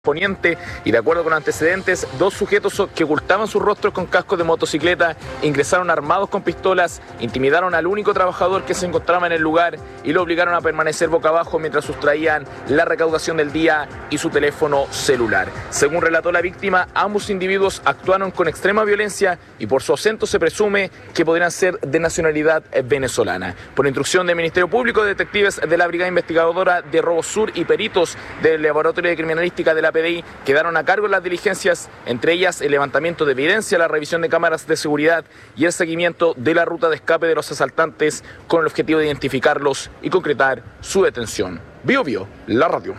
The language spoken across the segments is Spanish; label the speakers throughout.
Speaker 1: Poniente, y de acuerdo con antecedentes, dos sujetos que ocultaban sus rostros con cascos de motocicleta ingresaron armados con pistolas, intimidaron al único trabajador que se encontraba en el lugar y lo obligaron a permanecer boca abajo mientras sustraían la recaudación del día y su teléfono celular. Según relató la víctima, ambos individuos actuaron con extrema violencia y por su acento se presume que podrían ser de nacionalidad venezolana. Por instrucción del Ministerio Público, detectives de la Brigada Investigadora de Robo Sur y peritos del Laboratorio de Criminalística de la PDI quedaron a cargo de las diligencias, entre ellas el levantamiento de evidencia, la revisión de cámaras de seguridad y el seguimiento de la ruta de escape de los asaltantes con el objetivo de identificarlos y concretar su detención. Bio Bio, la radio.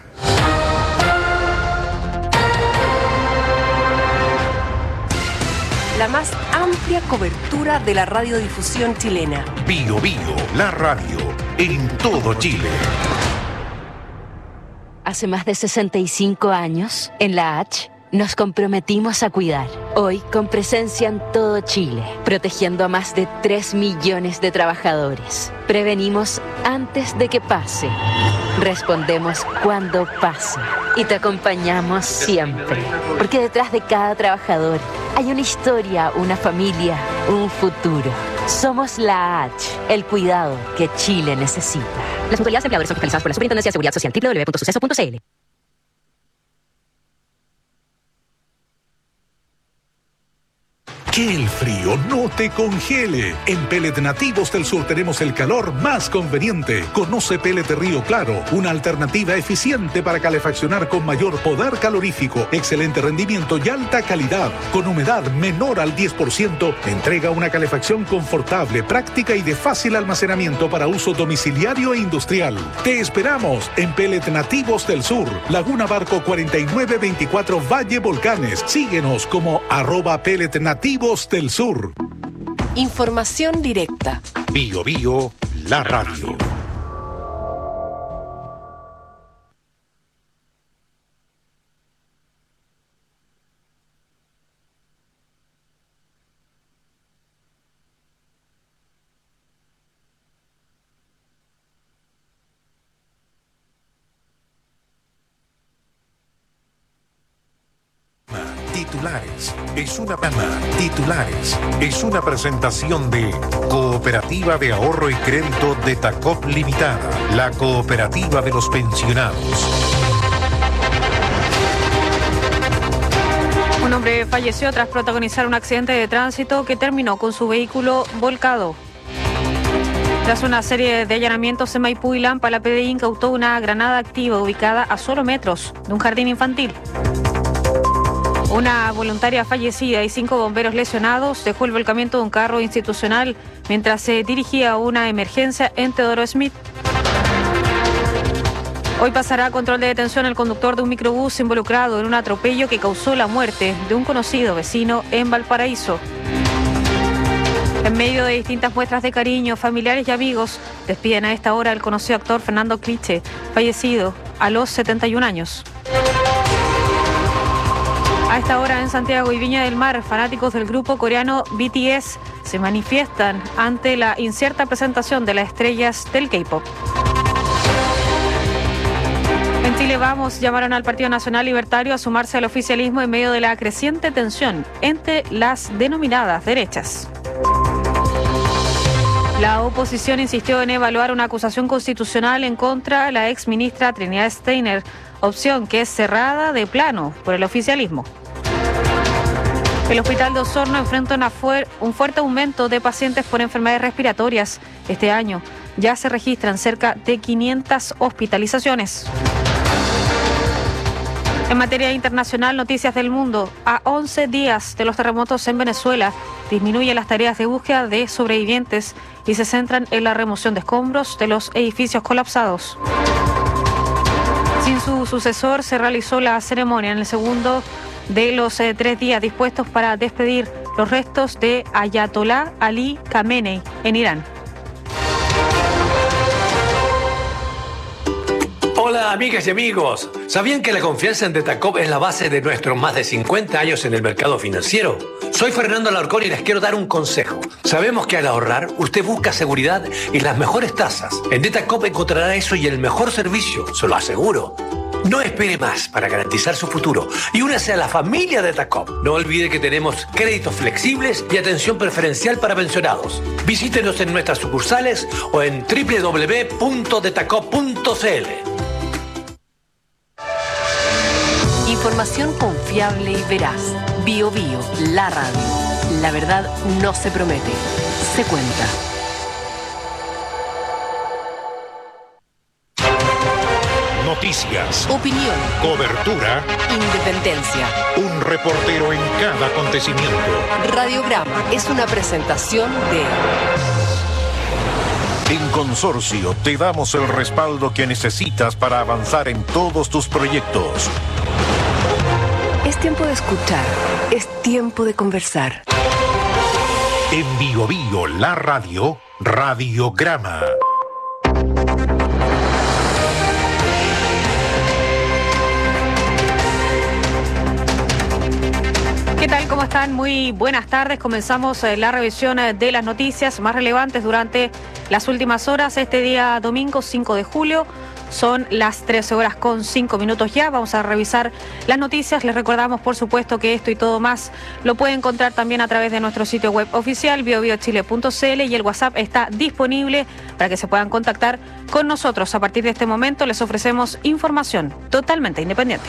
Speaker 2: La más amplia cobertura de la radiodifusión chilena.
Speaker 3: Bio Bio, la radio, en todo Chile.
Speaker 4: Hace más de 65 años, en la H, nos comprometimos a cuidar. Hoy, con presencia en todo Chile, protegiendo a más de 3 millones de trabajadores. Prevenimos antes de que pase. Respondemos cuando pase. Y te acompañamos siempre. Porque detrás de cada trabajador hay una historia, una familia, un futuro. Somos la H, el cuidado que Chile necesita. Las mutualidades empleadores son fiscalizadas por la Superintendencia de Seguridad Social, www.suceso.cl.
Speaker 3: Que el frío no te congele. En Pellet Nativos del Sur tenemos el calor más conveniente. Conoce Pellet Río Claro, una alternativa eficiente para calefaccionar con mayor poder calorífico, excelente rendimiento y alta calidad. Con humedad menor al 10%, entrega una calefacción confortable, práctica y de fácil almacenamiento para uso domiciliario e industrial. Te esperamos en Pellet Nativos del Sur, Laguna Barco 4924 Valle Volcanes. Síguenos como @Pellet Nativos del Sur.
Speaker 2: Información directa.
Speaker 3: Bio Bio, la radio. Titulares. Es una presentación de Cooperativa de Ahorro y Crédito de Tacop Limitada, la cooperativa de los pensionados.
Speaker 5: Un hombre falleció tras protagonizar un accidente de tránsito que terminó con su vehículo volcado. Tras una serie de allanamientos en Maipú y Lampa, la PDI incautó una granada activa ubicada a solo metros de un jardín infantil. Una voluntaria fallecida y 5 bomberos lesionados dejó el volcamiento de un carro institucional mientras se dirigía a una emergencia en Teodoro Smith. Hoy pasará a control de detención el conductor de un microbús involucrado en un atropello que causó la muerte de un conocido vecino en Valparaíso. En medio de distintas muestras de cariño, familiares y amigos despiden a esta hora al conocido actor Fernando Cliche, fallecido a los 71 años. A esta hora en Santiago y Viña del Mar, fanáticos del grupo coreano BTS se manifiestan ante la incierta presentación de las estrellas del K-pop. En Chile Vamos llamaron al Partido Nacional Libertario a sumarse al oficialismo en medio de la creciente tensión entre las denominadas derechas. La oposición insistió en evaluar una acusación constitucional en contra de la exministra Trinidad Steiner, opción que es cerrada de plano por el oficialismo. El hospital de Osorno enfrenta un fuerte aumento de pacientes por enfermedades respiratorias. Este año ya se registran cerca de 500 hospitalizaciones. En materia internacional, noticias del mundo. A 11 días de los terremotos en Venezuela, disminuyen las tareas de búsqueda de sobrevivientes y se centran en la remoción de escombros de los edificios colapsados. Sin su sucesor, se realizó la ceremonia en el segundo de los 3 días dispuestos para despedir los restos de Ayatollah Ali Khamenei en Irán.
Speaker 6: Hola amigas y amigos, ¿sabían que la confianza en Detacop es la base de nuestros más de 50 años en el mercado financiero? Soy Fernando Alarcón y les quiero dar un consejo. Sabemos que al ahorrar usted busca seguridad y las mejores tasas. En Detacop encontrará eso y el mejor servicio, se lo aseguro. No espere más para garantizar su futuro y únase a la familia de Tacop. No olvide que tenemos créditos flexibles y atención preferencial para pensionados. Visítenos en nuestras sucursales o en www.detacop.cl.
Speaker 2: Información confiable y veraz. Bio Bio, la radio. La verdad no se promete, se cuenta.
Speaker 3: Noticias,
Speaker 2: Opinión,
Speaker 3: cobertura,
Speaker 2: independencia.
Speaker 3: un reportero en cada acontecimiento.
Speaker 2: Radiograma es una presentación de...
Speaker 7: En Consorcio te damos el respaldo que necesitas para avanzar en todos tus proyectos.
Speaker 2: Es tiempo de escuchar, es tiempo de conversar.
Speaker 3: En Bio Bio, la radio, Radiograma.
Speaker 5: ¿Qué tal? ¿Cómo están? Muy buenas tardes. Comenzamos la revisión de las noticias más relevantes durante las últimas horas. Este día domingo 5 de julio son las 13:05 ya. Vamos a revisar las noticias. Les recordamos, por supuesto, que esto y todo más lo pueden encontrar también a través de nuestro sitio web oficial, biobiochile.cl, y el WhatsApp está disponible para que se puedan contactar con nosotros. A partir de este momento les ofrecemos información totalmente independiente.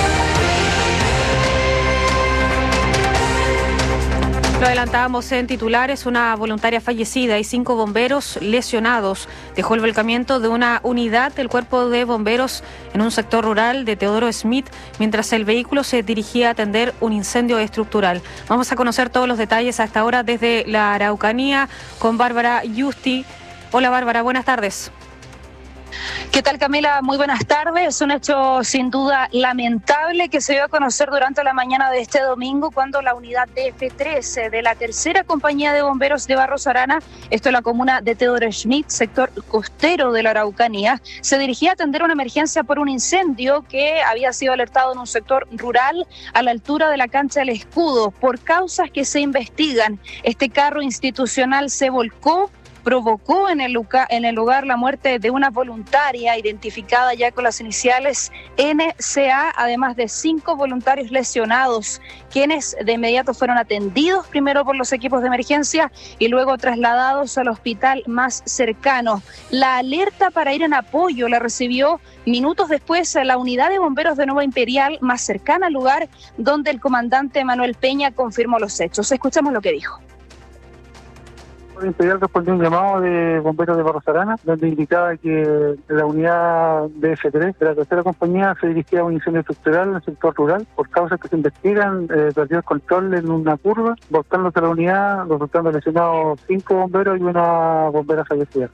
Speaker 5: Lo adelantábamos en titulares: una voluntaria fallecida y 5 bomberos lesionados dejó el volcamiento de una unidad del Cuerpo de Bomberos en un sector rural de Teodoro Smith mientras el vehículo se dirigía a atender un incendio estructural. Vamos a conocer todos los detalles a esta hora desde la Araucanía con Bárbara Yusti. Hola Bárbara, buenas tardes.
Speaker 8: ¿Qué tal, Camila? Muy buenas tardes. Un hecho sin duda lamentable que se dio a conocer durante la mañana de este domingo cuando la unidad DF13 de la tercera compañía de bomberos de Barros Arana, esto es la comuna de Teodoro Schmidt, sector costero de la Araucanía, se dirigía a atender una emergencia por un incendio que había sido alertado en un sector rural a la altura de la cancha del Escudo. Por causas que se investigan, este carro institucional se volcó, provocó en el lugar la muerte de una voluntaria identificada ya con las iniciales NCA, además de 5 voluntarios lesionados, quienes de inmediato fueron atendidos primero por los equipos de emergencia y luego trasladados al hospital más cercano. La alerta para ir en apoyo la recibió minutos después la unidad de bomberos de Nueva Imperial, más cercana al lugar, donde el comandante Manuel Peña confirmó los hechos. Escuchamos lo que dijo.
Speaker 9: Imperial respondió un llamado de bomberos de Barros Arana, donde indicaba que la unidad DF3 de la tercera compañía se dirigía a un incendio estructural en el sector rural. Por causas que se investigan, perdió el control en una curva, volcándose la unidad, resultando lesionados 5 bomberos y una bombera fallecida.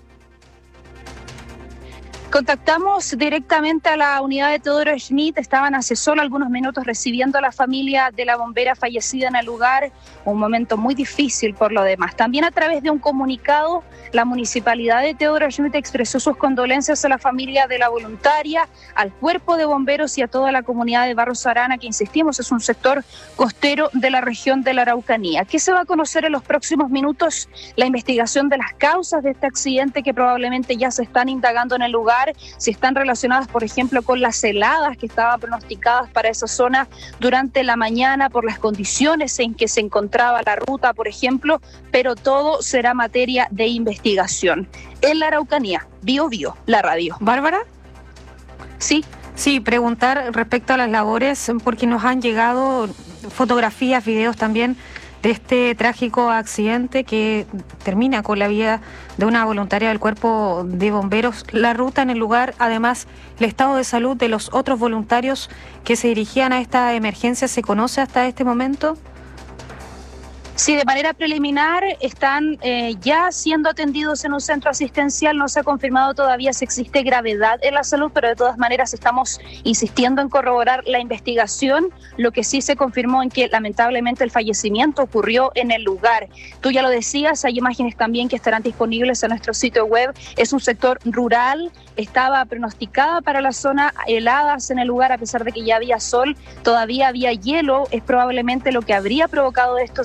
Speaker 8: Contactamos directamente a la unidad de Teodoro Schmidt. Estaban hace solo algunos minutos recibiendo a la familia de la bombera fallecida en el lugar. Un momento muy difícil por lo demás. También a través de un comunicado, la municipalidad de Teodoro Schmidt expresó sus condolencias a la familia de la voluntaria, al cuerpo de bomberos y a toda la comunidad de Barros Arana, que insistimos es un sector costero de la región de la Araucanía. ¿Qué se va a conocer en los próximos minutos? La investigación de las causas de este accidente que probablemente ya se están indagando en el lugar, si están relacionadas, por ejemplo, con las heladas que estaban pronosticadas para esa zona durante la mañana, por las condiciones en que se encontraba la ruta, por ejemplo, pero todo será materia de investigación. En la Araucanía, Bio Bio, la radio.
Speaker 5: ¿Bárbara?
Speaker 8: Sí.
Speaker 5: Sí, preguntar respecto a las labores, porque nos han llegado fotografías, videos también de este trágico accidente que termina con la vida de una voluntaria del Cuerpo de Bomberos. La ruta en el lugar, además, el estado de salud de los otros voluntarios que se dirigían a esta emergencia, ¿se conoce hasta este momento?
Speaker 8: Sí, de manera preliminar están ya siendo atendidos en un centro asistencial. No se ha confirmado todavía si existe gravedad en la salud, pero de todas maneras estamos insistiendo en corroborar la investigación. Lo que sí se confirmó en que lamentablemente el fallecimiento ocurrió en el lugar. Tú ya lo decías, hay imágenes también que estarán disponibles en nuestro sitio web. Es un sector rural, estaba pronosticada para la zona heladas en el lugar, a pesar de que ya había sol, todavía había hielo. Es probablemente lo que habría provocado esto. Se habló también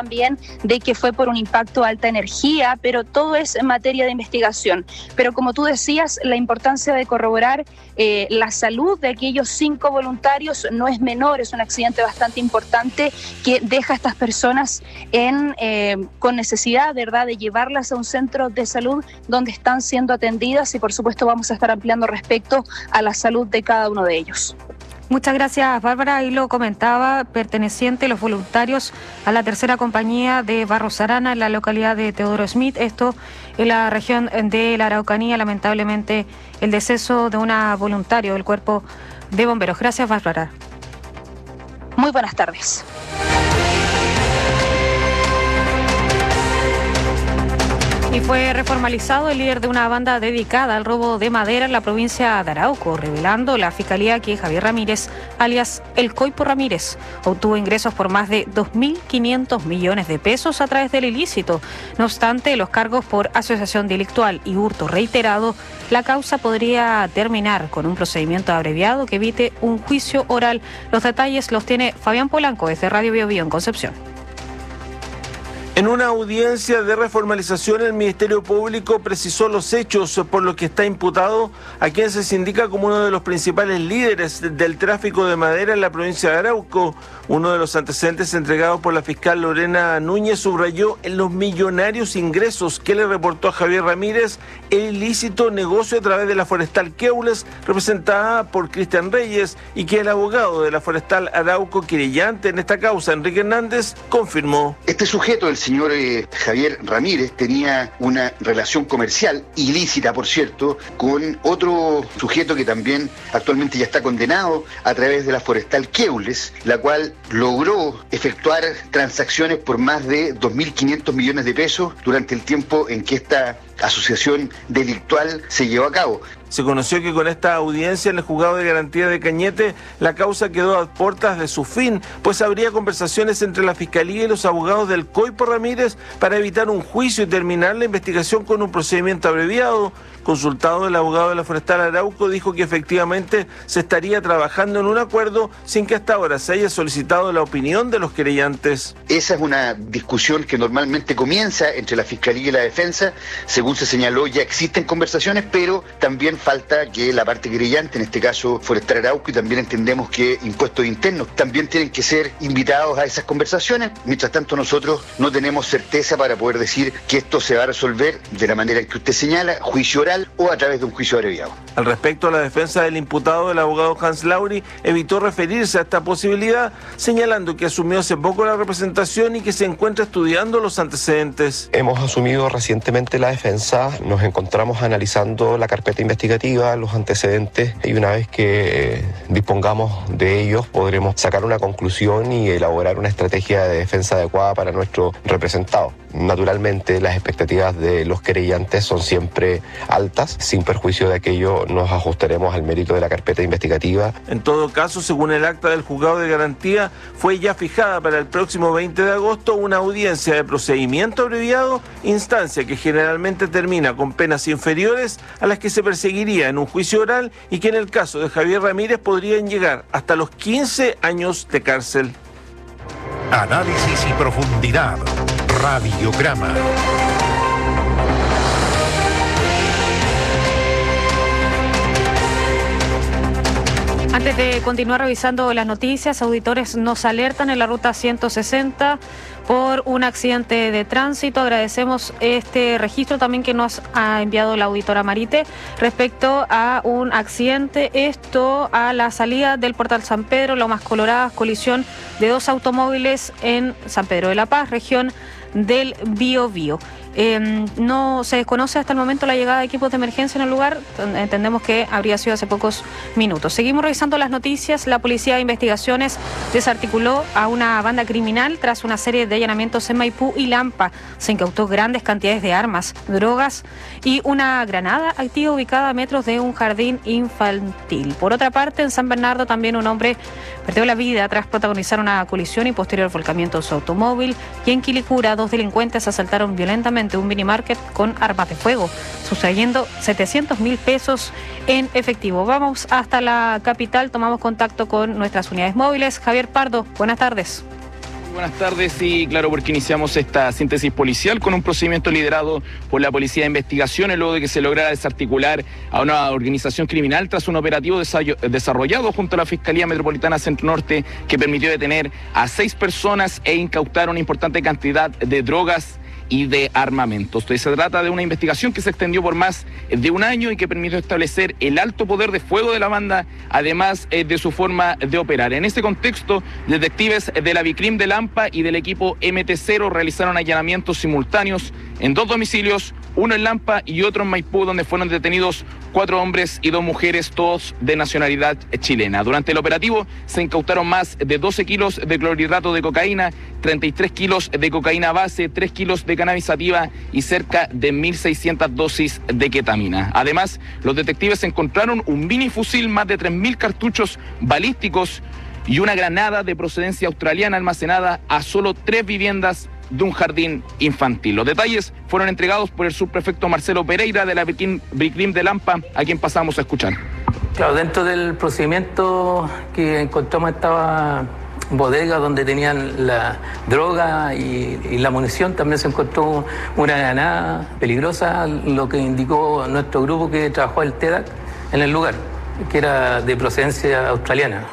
Speaker 8: también de que fue por un impacto a alta energía, pero todo es en materia de investigación. Pero como tú decías, la importancia de corroborar la salud de aquellos 5 voluntarios no es menor, es un accidente bastante importante que deja a estas personas con necesidad, ¿verdad?, de llevarlas a un centro de salud donde están siendo atendidas, y por supuesto vamos a estar ampliando respecto a la salud de cada uno de ellos.
Speaker 5: Muchas gracias, Bárbara. Ahí lo comentaba, perteneciente los voluntarios a la tercera compañía de Barros Arana en la localidad de Teodoro Smith, esto en la región de la Araucanía. Lamentablemente el deceso de una voluntario del Cuerpo de Bomberos. Gracias, Bárbara.
Speaker 8: Muy buenas tardes.
Speaker 5: Y fue reformalizado el líder de una banda dedicada al robo de madera en la provincia de Arauco, revelando la Fiscalía que Javier Ramírez, alias El Coipo Ramírez, obtuvo ingresos por más de 2.500 millones de pesos a través del ilícito. No obstante, los cargos por asociación delictual y hurto reiterado, la causa podría terminar con un procedimiento abreviado que evite un juicio oral. Los detalles los tiene Fabián Polanco desde Radio Bio Bio en Concepción.
Speaker 10: En una audiencia de reformalización, el Ministerio Público precisó los hechos por los que está imputado a quien se indica como uno de los principales líderes del tráfico de madera en la provincia de Arauco. Uno de los antecedentes entregados por la fiscal Lorena Núñez subrayó en los millonarios ingresos que le reportó a Javier Ramírez el ilícito negocio a través de la Forestal Queules, representada por Cristian Reyes, y que el abogado de la Forestal Arauco querellante en esta causa, Enrique Hernández, confirmó.
Speaker 11: Este sujeto, el señor Javier Ramírez, tenía una relación comercial, ilícita por cierto, con otro sujeto que también actualmente ya está condenado a través de la Forestal Queules, la cual logró efectuar transacciones por más de 2.500 millones de pesos durante el tiempo en que esta asociación delictual se llevó a cabo.
Speaker 10: Se conoció que con esta audiencia en el juzgado de garantía de Cañete, la causa quedó a puertas de su fin, pues habría conversaciones entre la Fiscalía y los abogados del Coipo Ramírez para evitar un juicio y terminar la investigación con un procedimiento abreviado. Consultado, el abogado de la Forestal Arauco dijo que efectivamente se estaría trabajando en un acuerdo sin que hasta ahora se haya solicitado la opinión de los querellantes.
Speaker 11: Esa es una discusión que normalmente comienza entre la Fiscalía y la Defensa. Según se señaló, ya existen conversaciones, pero también falta que la parte querellante, en este caso Forestal Arauco, y también entendemos que Impuestos Internos, también tienen que ser invitados a esas conversaciones. Mientras tanto, nosotros no tenemos certeza para poder decir que esto se va a resolver de la manera en que usted señala, juicio oral o a través de un juicio abreviado.
Speaker 10: Al respecto, la defensa del imputado, el abogado Hans Lauri, evitó referirse a esta posibilidad, señalando que asumió hace poco la representación y que se encuentra estudiando los antecedentes.
Speaker 12: Hemos asumido recientemente la defensa, nos encontramos analizando la carpeta investigativa, los antecedentes, y una vez que dispongamos de ellos podremos sacar una conclusión y elaborar una estrategia de defensa adecuada para nuestro representado. Naturalmente, las expectativas de los querellantes son siempre altas. Sin perjuicio de aquello, nos ajustaremos al mérito de la carpeta investigativa.
Speaker 10: En todo caso, según el acta del juzgado de garantía, fue ya fijada para el próximo 20 de agosto una audiencia de procedimiento abreviado, instancia que generalmente termina con penas inferiores a las que se perseguiría en un juicio oral y que en el caso de Javier Ramírez podrían llegar hasta los 15 años de cárcel.
Speaker 7: Análisis y profundidad. Radiograma.
Speaker 5: Antes de continuar revisando las noticias, auditores nos alertan en la ruta 160 por un accidente de tránsito. Agradecemos este registro también que nos ha enviado la auditora Marite respecto a un accidente, esto a la salida del Portal San Pedro, Lomas Coloradas, colisión de 2 automóviles en San Pedro de la Paz, región del Biobío. No se desconoce hasta el momento la llegada de equipos de emergencia en el lugar. Entendemos que habría sido hace pocos minutos. Seguimos revisando las noticias. La Policía de Investigaciones desarticuló a una banda criminal tras una serie de allanamientos en Maipú y Lampa. Se incautó grandes cantidades de armas, drogas y una granada activa ubicada a metros de un jardín infantil. Por otra parte, en San Bernardo también un hombre perdió la vida tras protagonizar una colisión y posterior volcamiento de su automóvil. Y en Quilicura, 2 delincuentes asaltaron violentamente un minimarket con armas de fuego, sustrayendo 700.000 pesos en efectivo. Vamos hasta la capital, tomamos contacto con nuestras unidades móviles. Javier Pardo, buenas tardes.
Speaker 1: Buenas tardes y claro, porque iniciamos esta síntesis policial con un procedimiento liderado por la Policía de Investigaciones luego de que se lograra desarticular a una organización criminal tras un operativo desarrollado junto a la Fiscalía Metropolitana Centro Norte que permitió detener a 6 personas e incautar una importante cantidad de drogas y de armamentos. Entonces, se trata de una investigación que se extendió por más de un año y que permitió establecer el alto poder de fuego de la banda, además de su forma de operar. En este contexto, detectives de la Bicrim de Lampa y del equipo MT0 realizaron allanamientos simultáneos en 2 domicilios, uno en Lampa y otro en Maipú, donde fueron detenidos 4 hombres y 2 mujeres, todos de nacionalidad chilena. Durante el operativo se incautaron más de 12 kilos de clorhidrato de cocaína, 33 kilos de cocaína base, 3 kilos de cannabis sativa y cerca de 1.600 dosis de ketamina. Además, los detectives encontraron un mini fusil, más de 3.000 cartuchos balísticos y una granada de procedencia australiana almacenada a solo 3 viviendas de un jardín infantil. Los detalles fueron entregados por el subprefecto Marcelo Pereira de la Bicrim de Lampa, a quien pasamos a escuchar.
Speaker 13: Claro, dentro del procedimiento que encontramos estaba bodega donde tenían la droga y la munición. También se encontró una granada peligrosa, lo que indicó nuestro grupo que trabajó el TEDAC en el lugar, que era de procedencia australiana.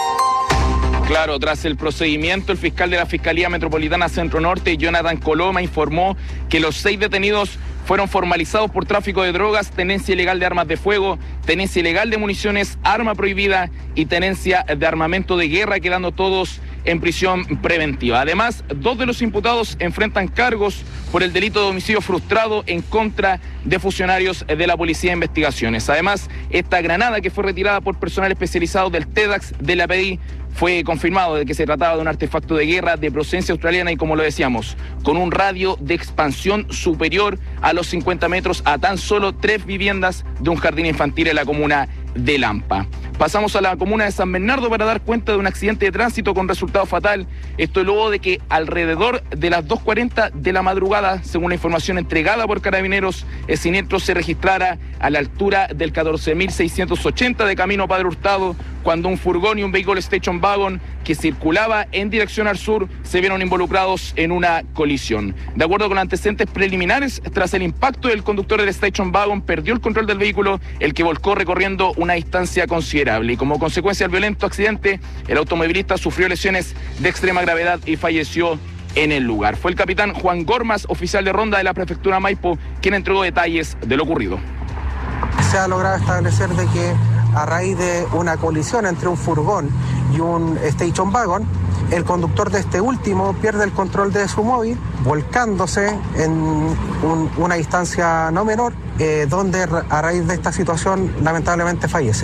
Speaker 1: Claro, tras el procedimiento, el fiscal de la Fiscalía Metropolitana Centro Norte, Jonathan Coloma, informó que los 6 detenidos fueron formalizados por tráfico de drogas, tenencia ilegal de armas de fuego, tenencia ilegal de municiones, arma prohibida y tenencia de armamento de guerra, quedando todos en prisión preventiva. Además, 2 de los imputados enfrentan cargos por el delito de homicidio frustrado en contra de funcionarios de la Policía de Investigaciones. Además, esta granada que fue retirada por personal especializado del TEDAX de la PDI fue confirmado de que se trataba de un artefacto de guerra de procedencia australiana y, como lo decíamos, con un radio de expansión superior a los 50 metros a tan solo 3 viviendas de un jardín infantil en la comuna de Lampa. Pasamos a la comuna de San Bernardo para dar cuenta de un accidente de tránsito con resultado fatal. Esto luego de que alrededor de las 2:40 de la madrugada, según la información entregada por Carabineros, el siniestro se registrara a la altura del 14.680 de Camino Padre Hurtado, cuando un furgón y un vehículo Station Wagon que circulaba en dirección al sur se vieron involucrados en una colisión. De acuerdo con antecedentes preliminares, tras el impacto, el conductor del Station Wagon perdió el control del vehículo, el que volcó recorriendo una distancia considerable. Y como consecuencia del violento accidente, el automovilista sufrió lesiones de extrema gravedad y falleció en el lugar. Fue el capitán Juan Gormas, oficial de ronda de la prefectura Maipo, quien entregó detalles de lo ocurrido.
Speaker 14: Se ha logrado establecer de que a raíz de una colisión entre un furgón y un Station Wagon, el conductor de este último pierde el control de su móvil, volcándose en una distancia no menor, donde a raíz de esta situación lamentablemente fallece.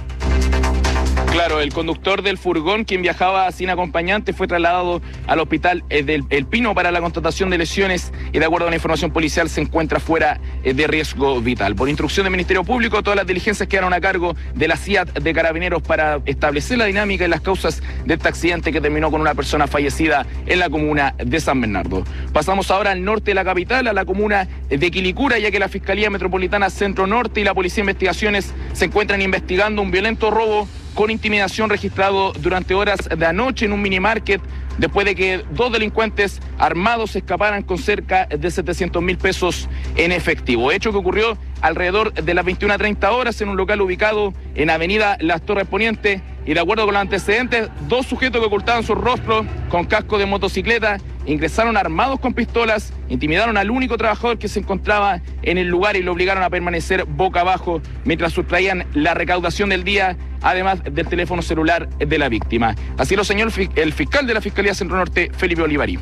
Speaker 1: Claro, el conductor del furgón, quien viajaba sin acompañante, fue trasladado al hospital del El Pino para la constatación de lesiones y, de acuerdo a la información policial, se encuentra fuera de riesgo vital. Por instrucción del Ministerio Público, todas las diligencias quedaron a cargo de la CIAT de Carabineros para establecer la dinámica y las causas de este accidente que terminó con una persona fallecida en la comuna de San Bernardo. Pasamos ahora al norte de la capital, a la comuna de Quilicura, ya que la Fiscalía Metropolitana Centro Norte y la Policía de Investigaciones se encuentran investigando un violento robo con intimidación registrado durante horas de anoche en un minimarket, después de que 2 delincuentes armados escaparan con cerca de 700.000 pesos en efectivo. Hecho que ocurrió alrededor de las 21:30 horas en un local ubicado en Avenida Las Torres Poniente, y de acuerdo con los antecedentes, 2 sujetos que ocultaban su rostro con casco de motocicleta ingresaron armados con pistolas, intimidaron al único trabajador que se encontraba en el lugar y lo obligaron a permanecer boca abajo mientras sustraían la recaudación del día, además del teléfono celular de la víctima. Así lo señaló el fiscal de la Fiscalía Centro Norte, Felipe Olivari.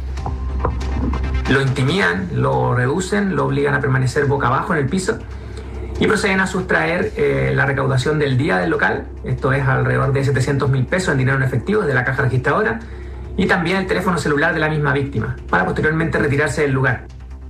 Speaker 15: Lo intimidan, lo reducen, lo obligan a permanecer boca abajo en el piso y proceden a sustraer la recaudación del día del local. Esto es alrededor de 700.000 pesos en dinero en efectivo de la caja registradora, y también el teléfono celular de la misma víctima, para posteriormente retirarse del lugar.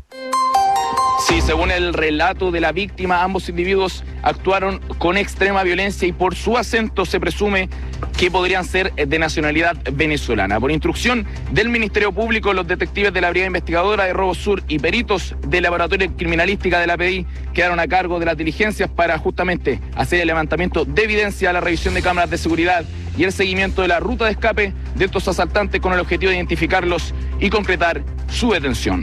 Speaker 1: Sí, según el relato de la víctima, ambos individuos actuaron con extrema violencia y por su acento se presume que podrían ser de nacionalidad venezolana. Por instrucción del Ministerio Público, los detectives de la Brigada Investigadora de Robo Sur y peritos del Laboratorio Criminalística de la PDI quedaron a cargo de las diligencias para justamente hacer el levantamiento de evidencia, la revisión de cámaras de seguridad y el seguimiento de la ruta de escape de estos asaltantes con el objetivo de identificarlos y concretar su detención.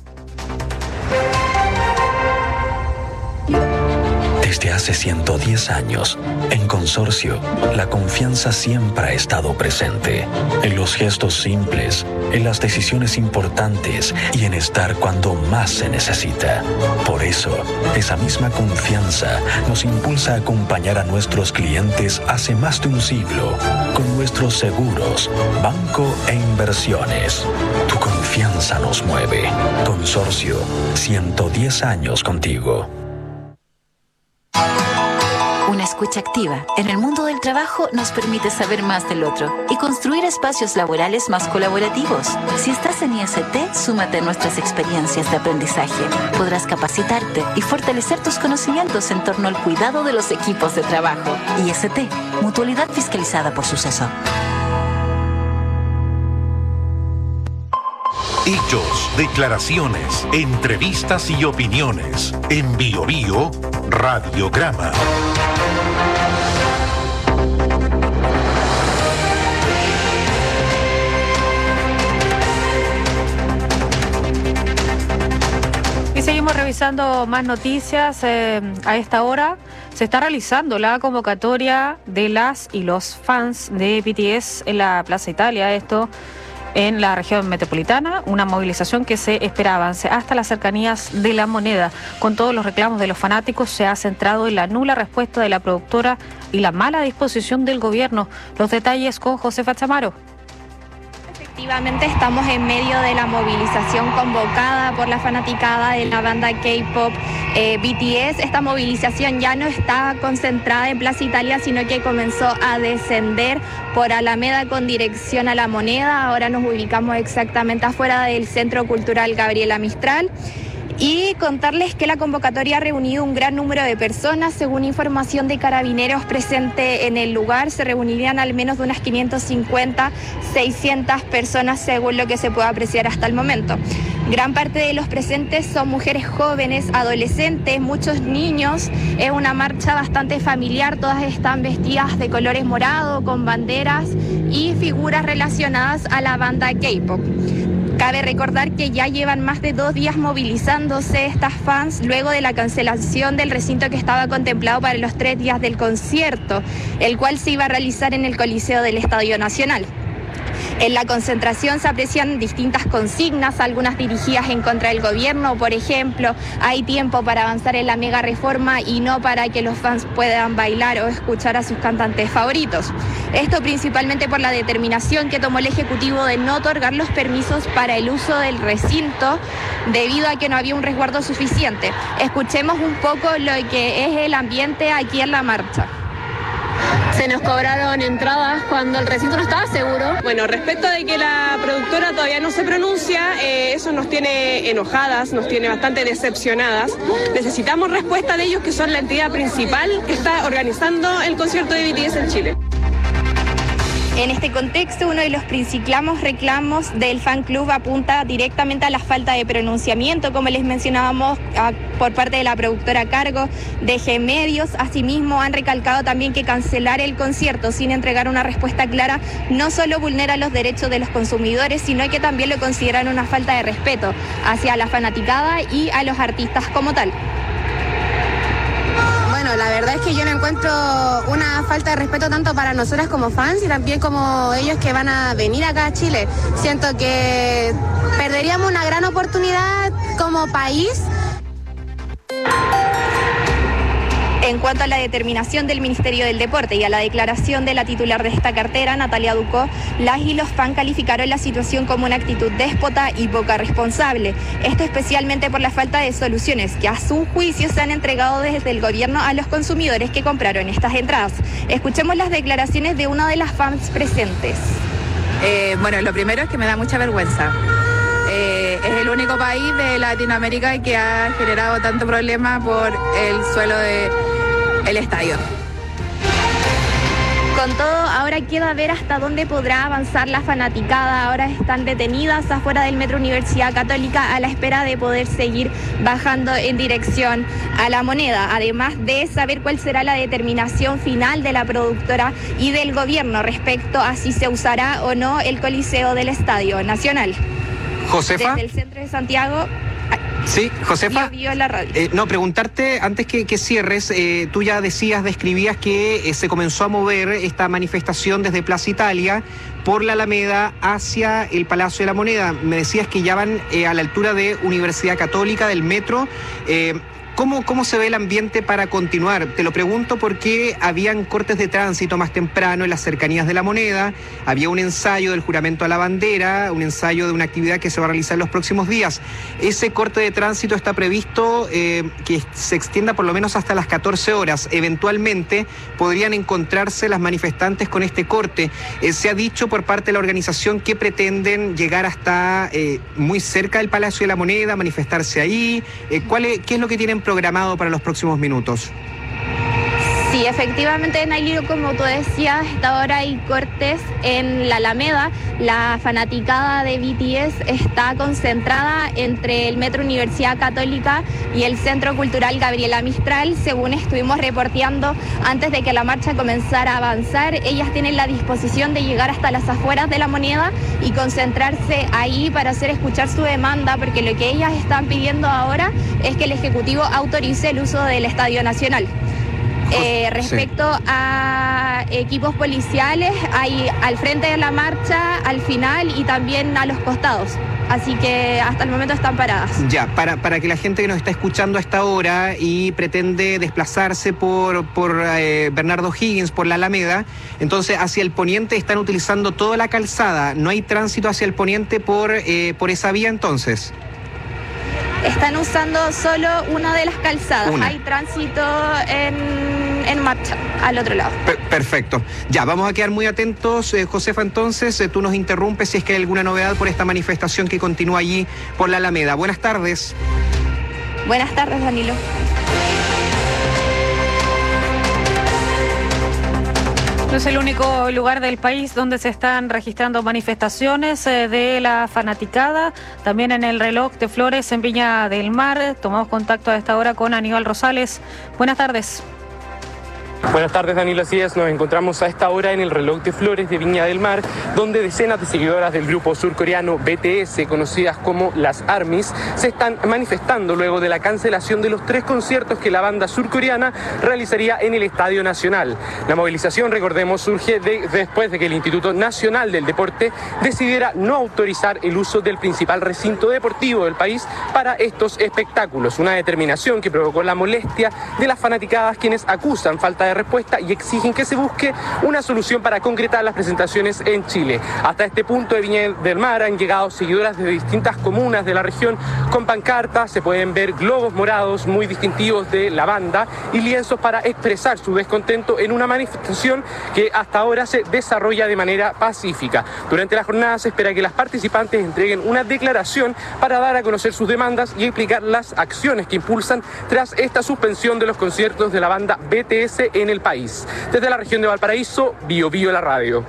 Speaker 16: Desde hace 110 años, en Consorcio, la confianza siempre ha estado presente. En los gestos simples, en las decisiones importantes y en estar cuando más se necesita. Por eso, esa misma confianza nos impulsa a acompañar a nuestros clientes hace más de un siglo con nuestros seguros, banco e inversiones. Tu confianza nos mueve. Consorcio, 110 años contigo.
Speaker 17: Una escucha activa en el mundo del trabajo nos permite saber más del otro y construir espacios laborales más colaborativos. Si estás en IST, súmate a nuestras experiencias de aprendizaje. Podrás capacitarte y fortalecer tus conocimientos en torno al cuidado de los equipos de trabajo. IST, Mutualidad Fiscalizada por Suceso.
Speaker 7: Hechos, declaraciones, entrevistas y opiniones. En Bio Bio, Radiograma.
Speaker 5: Y seguimos revisando más noticias. A esta hora se está realizando la convocatoria de las y los fans de BTS en la Plaza Italia. Esto en la región metropolitana, una movilización que se espera avance hasta las cercanías de La Moneda. Con todos los reclamos de los fanáticos, se ha centrado en la nula respuesta de la productora y la mala disposición del gobierno. Los detalles con Josefa Chamaro.
Speaker 18: Efectivamente, estamos en medio de la movilización convocada por la fanaticada de la banda K-pop BTS. Esta movilización ya no está concentrada en Plaza Italia, sino que comenzó a descender por Alameda con dirección a La Moneda. Ahora nos ubicamos exactamente afuera del Centro Cultural Gabriela Mistral. Y contarles que la convocatoria ha reunido un gran número de personas. Según información de Carabineros presente en el lugar, se reunirían al menos de unas 550, 600 personas según lo que se puede apreciar hasta el momento. Gran parte de los presentes son mujeres jóvenes, adolescentes, muchos niños. Es una marcha bastante familiar, todas están vestidas de colores morado, con banderas y figuras relacionadas a la banda K-pop. Cabe recordar que ya llevan más de 2 días movilizándose estas fans luego de la cancelación del recinto que estaba contemplado para los 3 días del concierto, el cual se iba a realizar en el Coliseo del Estadio Nacional. En la concentración se aprecian distintas consignas, algunas dirigidas en contra del gobierno. Por ejemplo, hay tiempo para avanzar en la mega reforma y no para que los fans puedan bailar o escuchar a sus cantantes favoritos. Esto principalmente por la determinación que tomó el Ejecutivo de no otorgar los permisos para el uso del recinto debido a que no había un resguardo suficiente. Escuchemos un poco lo que es el ambiente aquí en la marcha.
Speaker 19: Se nos cobraron entradas cuando el recinto no estaba seguro. Bueno, respecto de que la productora todavía no se pronuncia, eso nos tiene enojadas, nos tiene bastante decepcionadas. Necesitamos respuesta de ellos, que son la entidad principal que está organizando el concierto de BTS en Chile.
Speaker 18: En este contexto, uno de los principales reclamos del fan club apunta directamente a la falta de pronunciamiento, como les mencionábamos, por parte de la productora a cargo de G-Medios. Asimismo, han recalcado también que cancelar el concierto sin entregar una respuesta clara no solo vulnera los derechos de los consumidores, sino que también lo consideran una falta de respeto hacia la fanaticada y a los artistas como tal.
Speaker 20: Bueno, la verdad es que yo no encuentro una falta de respeto tanto para nosotras como fans y también como ellos que van a venir acá a Chile. Siento que perderíamos una gran oportunidad como país.
Speaker 18: En cuanto a la determinación del Ministerio del Deporte y a la declaración de la titular de esta cartera, Natalia Ducó, las y los fans calificaron la situación como una actitud déspota y poco responsable. Esto especialmente por la falta de soluciones que a su juicio se han entregado desde el gobierno a los consumidores que compraron estas entradas. Escuchemos las declaraciones de una de las fans presentes.
Speaker 21: Bueno, lo primero es que me da mucha vergüenza. Es el único país de Latinoamérica que ha generado tanto problema por el suelo del estadio.
Speaker 18: Con todo, ahora queda ver hasta dónde podrá avanzar la fanaticada. Ahora están detenidas afuera del Metro Universidad Católica a la espera de poder seguir bajando en dirección a La Moneda, además de saber cuál será la determinación final de la productora y del gobierno respecto a si se usará o no el Coliseo del Estadio Nacional.
Speaker 4: Josefa.
Speaker 18: Desde el centro de Santiago.
Speaker 4: Sí, Josefa.
Speaker 18: La radio.
Speaker 4: Preguntarte, antes que cierres, tú ya describías que se comenzó a mover esta manifestación desde Plaza Italia por la Alameda hacia el Palacio de la Moneda. Me decías que ya van a la altura de Universidad Católica, del metro. ¿Cómo se ve el ambiente para continuar? Te lo pregunto porque habían cortes de tránsito más temprano en las cercanías de La Moneda, había un ensayo del juramento a la bandera, un ensayo de una actividad que se va a realizar en los próximos días. Ese corte de tránsito está previsto que se extienda por lo menos hasta las 14 horas. Eventualmente podrían encontrarse las manifestantes con este corte. Se ha dicho por parte de la organización que pretenden llegar hasta muy cerca del Palacio de la Moneda, manifestarse ahí. ¿Qué es lo que tienen programado para los próximos minutos?
Speaker 18: Sí, efectivamente, Nailio, como tú decías, hasta ahora hay cortes en la Alameda. La fanaticada de BTS está concentrada entre el Metro Universidad Católica y el Centro Cultural Gabriela Mistral. Según estuvimos reporteando antes de que la marcha comenzara a avanzar, ellas tienen la disposición de llegar hasta las afueras de La Moneda y concentrarse ahí para hacer escuchar su demanda, porque lo que ellas están pidiendo ahora es que el Ejecutivo autorice el uso del Estadio Nacional. Respecto a equipos policiales, hay al frente de la marcha, al final y también a los costados. Así que hasta el momento están paradas. Ya, para que la gente que nos está escuchando a esta hora y pretende desplazarse por Bernardo Higgins, por la Alameda, entonces hacia el poniente están utilizando toda la calzada. ¿No hay tránsito hacia el poniente por esa vía entonces? Están usando solo una de las calzadas. Hay tránsito en marcha al otro lado. Perfecto. Ya, vamos a quedar muy atentos, Josefa, entonces. Tú nos interrumpes si es que hay alguna novedad por esta manifestación que continúa allí por la Alameda. Buenas tardes. Buenas tardes, Danilo.
Speaker 5: No es el único lugar del país donde se están registrando manifestaciones de la fanaticada. También en el Reloj de Flores en Viña del Mar. Tomamos contacto a esta hora con Aníbal Rosales. Buenas tardes.
Speaker 22: Buenas tardes, Danilo. Así es, nos encontramos a esta hora en el Reloj de Flores de Viña del Mar, donde decenas de seguidoras del grupo surcoreano BTS, conocidas como las ARMYs, se están manifestando luego de la cancelación de los 3 conciertos que la banda surcoreana realizaría en el Estadio Nacional. La movilización, recordemos, surge después de que el Instituto Nacional del Deporte decidiera no autorizar el uso del principal recinto deportivo del país para estos espectáculos, una determinación que provocó la molestia de las fanaticadas, quienes acusan falta de respuesta y exigen que se busque una solución para concretar las presentaciones en Chile. Hasta este punto de Viña del Mar han llegado seguidoras de distintas comunas de la región con pancartas, se pueden ver globos morados muy distintivos de la banda y lienzos para expresar su descontento en una manifestación que hasta ahora se desarrolla de manera pacífica. Durante la jornada se espera que las participantes entreguen una declaración para dar a conocer sus demandas y explicar las acciones que impulsan tras esta suspensión de los conciertos de la banda BTS en el país. Desde la región de Valparaíso, Bio Bio la radio.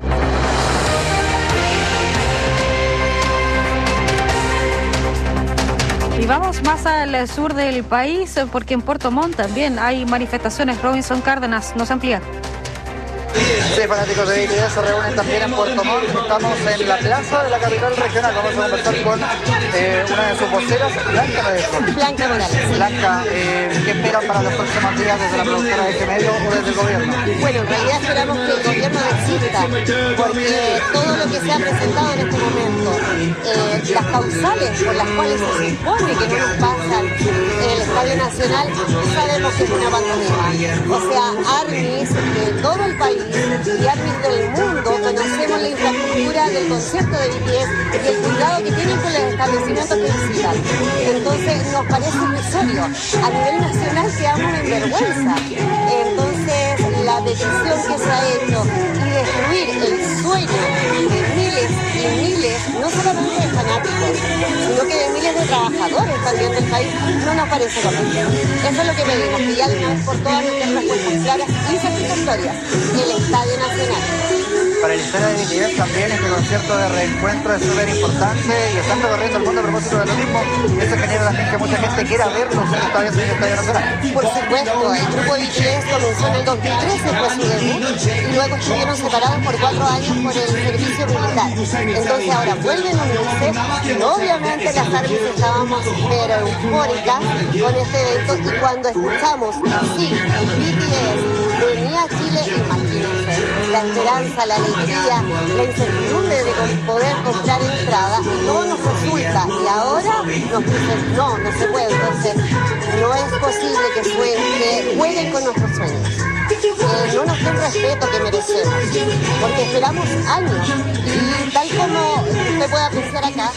Speaker 5: Y vamos más al sur del país, porque en Puerto Montt también hay manifestaciones. Robinson Cárdenas nos amplía.
Speaker 23: Sí, fanáticos de BTS se reúnen también en Puerto Montt. Estamos en la plaza de la capital regional. Vamos a conversar con una de sus voceras, Blanca Morales. Blanca Morales. Blanca, ¿qué esperan para los próximos días desde la productora de este medio o desde el gobierno?
Speaker 24: Bueno, en realidad esperamos que el gobierno exista, porque todo lo que se ha presentado en este momento, las causales por las cuales se supone que no nos pasan el Estadio Nacional, sabemos que es una pantomima. O sea, ARMYs de todo el país y ARMYs del mundo conocemos la infraestructura del concierto de BTS y el cuidado que tienen con los establecimientos que visitan. Entonces nos parece irrisorio. A nivel nacional quedamos en vergüenza. Entonces la decisión que se ha hecho y destruir el sueño de miles y miles, no solamente de fanáticos, sino que de miles de de trabajadores también del país, no nos parece correcto. Eso es lo que pedimos, que ya de una vez por todas nos den respuestas claras y satisfactorias. El Estadio Nacional.
Speaker 23: Para el Estadio de BTS también este concierto de reencuentro es súper importante y están recorriendo el mundo a propósito de lo mismo. Eso genera también que mucha gente quiera verlos en el Estadio Nacional.
Speaker 24: Por supuesto, el grupo BTS comenzó en el 2013, fue su debut, y luego estuvieron separados por 4 años por el servicio militar. Entonces ahora vuelven a unirse y obviamente las ARMYs estábamos pero eufóricas con este evento y cuando escuchamos, sí, BTS venía a Chile, imagínense, la esperanza, la alegría, la incertidumbre de poder comprar entrada, todo nos resulta y ahora nos dicen no se puede, entonces no es posible que jueguen con nuestros sueños. No nos den respeto que merecemos, porque esperamos años y tal como usted puede apreciar acá.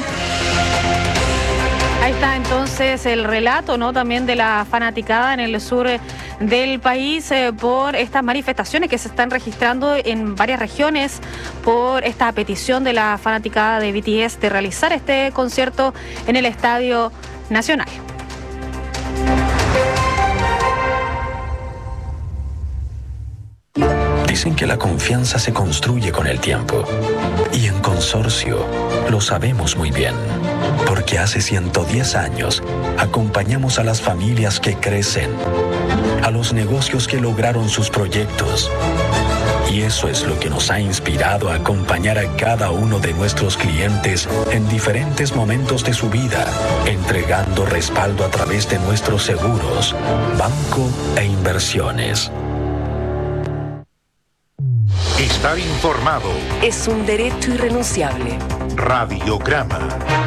Speaker 5: Ahí está entonces el relato, ¿no? También de la fanaticada en el sur del país por estas manifestaciones que se están registrando en varias regiones por esta petición de la fanaticada de BTS de realizar este concierto en el Estadio Nacional.
Speaker 16: Dicen que la confianza se construye con el tiempo. Y en Consorcio lo sabemos muy bien. Porque hace 110 años acompañamos a las familias que crecen, a los negocios que lograron sus proyectos. Y eso es lo que nos ha inspirado a acompañar a cada uno de nuestros clientes en diferentes momentos de su vida, entregando respaldo a través de nuestros seguros, banco e inversiones.
Speaker 7: Estar informado
Speaker 2: es un derecho irrenunciable.
Speaker 7: Radiograma.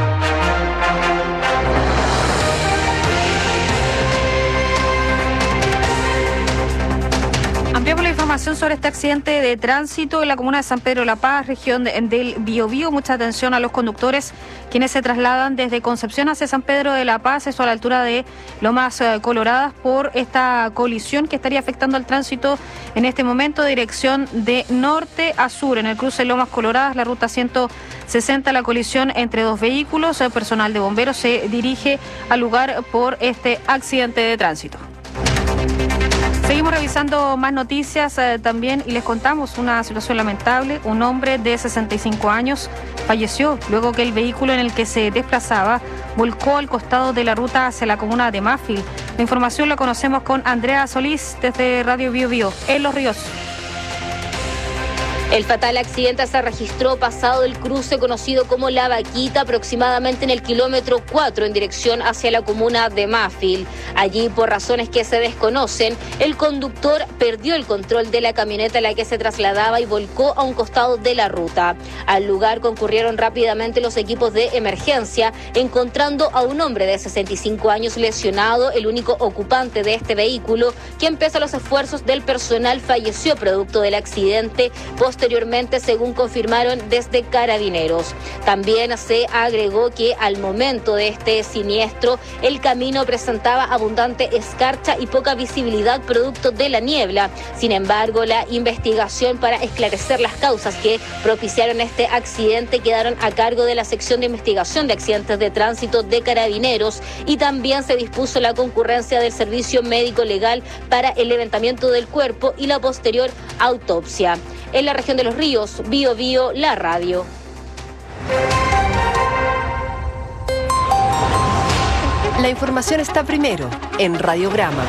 Speaker 5: Ampliamos la información sobre este accidente de tránsito en la comuna de San Pedro de la Paz, región del Biobío. Mucha atención a los conductores quienes se trasladan desde Concepción hacia San Pedro de la Paz, eso a la altura de Lomas Coloradas, por esta colisión que estaría afectando al tránsito en este momento, dirección de norte a sur. En el cruce Lomas Coloradas, la ruta 160, la colisión entre dos vehículos. El personal de bomberos se dirige al lugar por este accidente de tránsito. Seguimos revisando más noticias también y les contamos una situación lamentable. Un hombre de 65 años falleció luego que el vehículo en el que se desplazaba volcó al costado de la ruta hacia la comuna de Mafil. La información la conocemos con Andrea Solís desde Radio Biobío en Los Ríos.
Speaker 3: El fatal accidente se registró pasado el cruce conocido como La Vaquita, aproximadamente en el kilómetro 4 en dirección hacia la comuna de Mafil. Allí, por razones que se desconocen, el conductor perdió el control de la camioneta en la que se trasladaba y volcó a un costado de la ruta. Al lugar concurrieron rápidamente los equipos de emergencia, encontrando a un hombre de 65 años lesionado, el único ocupante de este vehículo, quien pese a los esfuerzos del personal falleció producto del accidente. Posteriormente, según confirmaron desde Carabineros. También se agregó que al momento de este siniestro, el camino presentaba abundante escarcha y poca visibilidad producto de la niebla. Sin embargo, la investigación para esclarecer las causas que propiciaron este accidente quedaron a cargo de la sección de investigación de accidentes de tránsito de Carabineros y también se dispuso la concurrencia del servicio médico legal para el levantamiento del cuerpo y la posterior autopsia. En la región de Los Ríos, Biobío, la radio.
Speaker 2: La información está primero en Radiograma.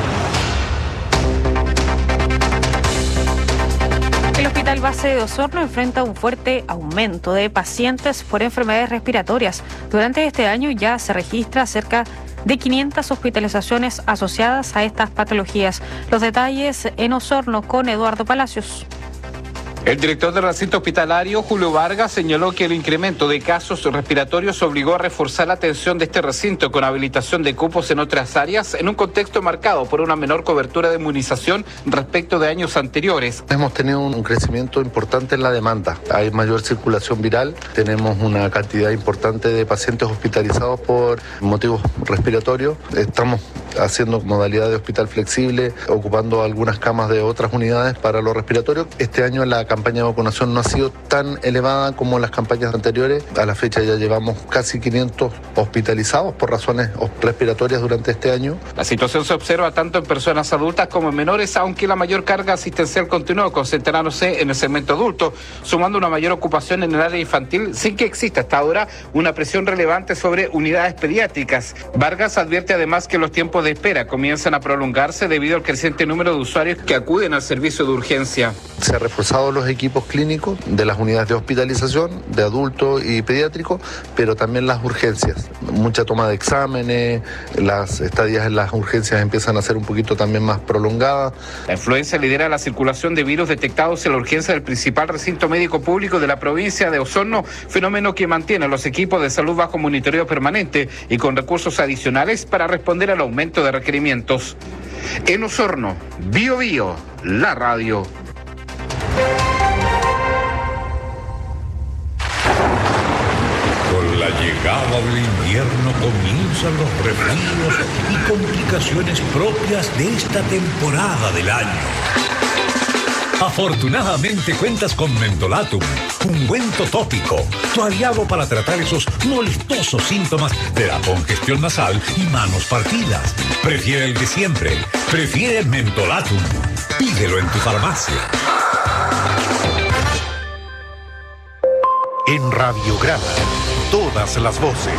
Speaker 5: El Hospital Base de Osorno enfrenta un fuerte aumento de pacientes por enfermedades respiratorias. Durante este año ya se registra cerca de 500 hospitalizaciones asociadas a estas patologías. Los detalles en Osorno con Eduardo Palacios.
Speaker 6: El director del recinto hospitalario, Julio Vargas, señaló que el incremento de casos respiratorios obligó a reforzar la atención de este recinto con habilitación de cupos en otras áreas en un contexto marcado por una menor cobertura de inmunización respecto de años anteriores.
Speaker 9: Hemos tenido un crecimiento importante en la demanda. Hay mayor circulación viral, tenemos una cantidad importante de pacientes hospitalizados por motivos respiratorios. Estamos haciendo modalidad de hospital flexible, ocupando algunas camas de otras unidades para los respiratorios. Este año en la campaña de vacunación no ha sido tan elevada como las campañas anteriores. A la fecha ya llevamos casi 500 hospitalizados por razones respiratorias durante este año.
Speaker 6: La situación se observa tanto en personas adultas como en menores, aunque la mayor carga asistencial continúa concentrándose en el segmento adulto, sumando una mayor ocupación en el área infantil sin que exista hasta ahora una presión relevante sobre unidades pediátricas. Vargas advierte además que los tiempos de espera comienzan a prolongarse debido al creciente número de usuarios que acuden al servicio de urgencia.
Speaker 9: Se han reforzado los equipos clínicos de las unidades de hospitalización, de adultos y pediátricos, pero también las urgencias. Mucha toma de exámenes, las estadías en las urgencias empiezan a ser un poquito también más prolongadas.
Speaker 6: La influenza lidera la circulación de virus detectados en la urgencia del principal recinto médico público de la provincia de Osorno, fenómeno que mantiene a los equipos de salud bajo monitoreo permanente y con recursos adicionales para responder al aumento de requerimientos. En Osorno, Bio Bio, la radio.
Speaker 7: Con la llegada del invierno comienzan los resfríos y complicaciones propias de esta temporada del año. Afortunadamente cuentas con Mentolatum, ungüento tópico, tu aliado para tratar esos molestosos síntomas de la congestión nasal y manos partidas. Prefiere el de siempre, prefiere Mentolatum. Pídelo en tu farmacia. En Radiograma, todas las voces.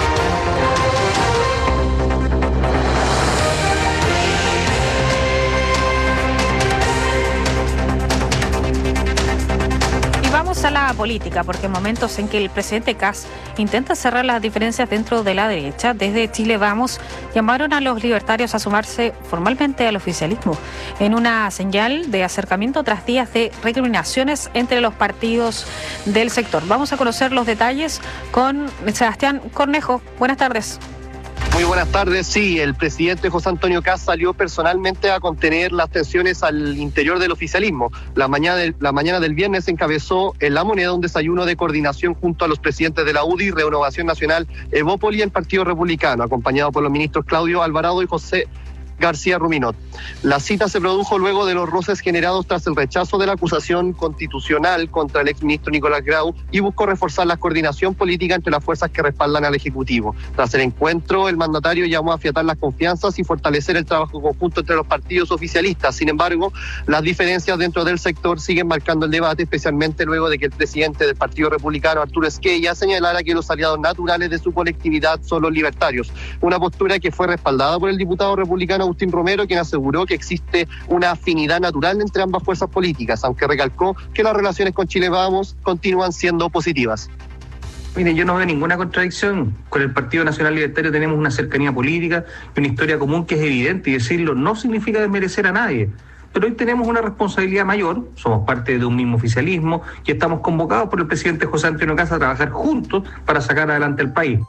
Speaker 5: Vamos a la política, porque en momentos en que el presidente Kast intenta cerrar las diferencias dentro de la derecha, desde Chile Vamos llamaron a los libertarios a sumarse formalmente al oficialismo, en una señal de acercamiento tras días de recriminaciones entre los partidos del sector. Vamos a conocer los detalles con Sebastián Cornejo. Buenas tardes.
Speaker 8: Muy buenas tardes. Sí, el presidente José Antonio Kast salió personalmente a contener las tensiones al interior del oficialismo. La mañana del viernes encabezó en La Moneda un desayuno de coordinación junto a los presidentes de la UDI, Renovación Nacional, Evópoli y el Partido Republicano, acompañado por los ministros Claudio Alvarado y José García Ruminot. La cita se produjo luego de los roces generados tras el rechazo de la acusación constitucional contra el exministro Nicolás Grau y buscó reforzar la coordinación política entre las fuerzas que respaldan al Ejecutivo. Tras el encuentro, el mandatario llamó a afiatar las confianzas y fortalecer el trabajo conjunto entre los partidos oficialistas. Sin embargo, las diferencias dentro del sector siguen marcando el debate, especialmente luego de que el presidente del Partido Republicano, Arturo Esquella, señalara que los aliados naturales de su colectividad son los libertarios. Una postura que fue respaldada por el diputado republicano Agustín Romero, quien aseguró que existe una afinidad natural entre ambas fuerzas políticas, aunque recalcó que las relaciones con Chile Vamos continúan siendo positivas.
Speaker 10: Mire, yo no veo ninguna contradicción. Con el Partido Nacional Libertario tenemos una cercanía política y una historia común que es evidente, y decirlo no significa desmerecer a nadie. Pero hoy tenemos una responsabilidad mayor, somos parte de un mismo oficialismo y estamos convocados por el presidente José Antonio Kast a trabajar juntos para sacar adelante el país.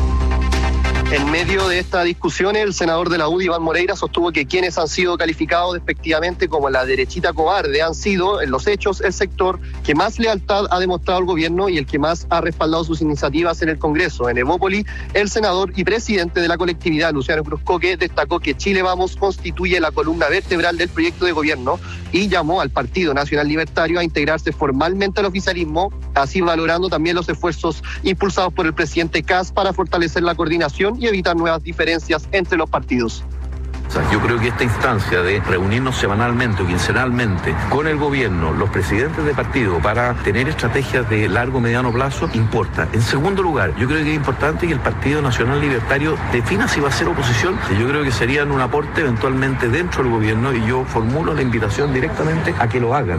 Speaker 8: En medio de esta discusión, el senador de la UDI, Iván Moreira, sostuvo que quienes han sido calificados despectivamente como la derechita cobarde han sido, en los hechos, el sector que más lealtad ha demostrado al gobierno y el que más ha respaldado sus iniciativas en el Congreso. En Evópoli, el senador y presidente de la colectividad, Luciano Cruzcoque, destacó que Chile Vamos constituye la columna vertebral del proyecto de gobierno y llamó al Partido Nacional Libertario a integrarse formalmente al oficialismo, así valorando también los esfuerzos impulsados por el presidente Kast para fortalecer la coordinación y evitar nuevas diferencias entre los partidos.
Speaker 11: Yo creo que esta instancia de reunirnos semanalmente o quincenalmente con el gobierno, los presidentes de partido, para tener estrategias de largo o mediano plazo, importa. En segundo lugar, yo creo que es importante que el Partido Nacional Libertario defina si va a ser oposición. Yo creo que serían un aporte eventualmente dentro del gobierno y yo formulo la invitación directamente a que lo hagan.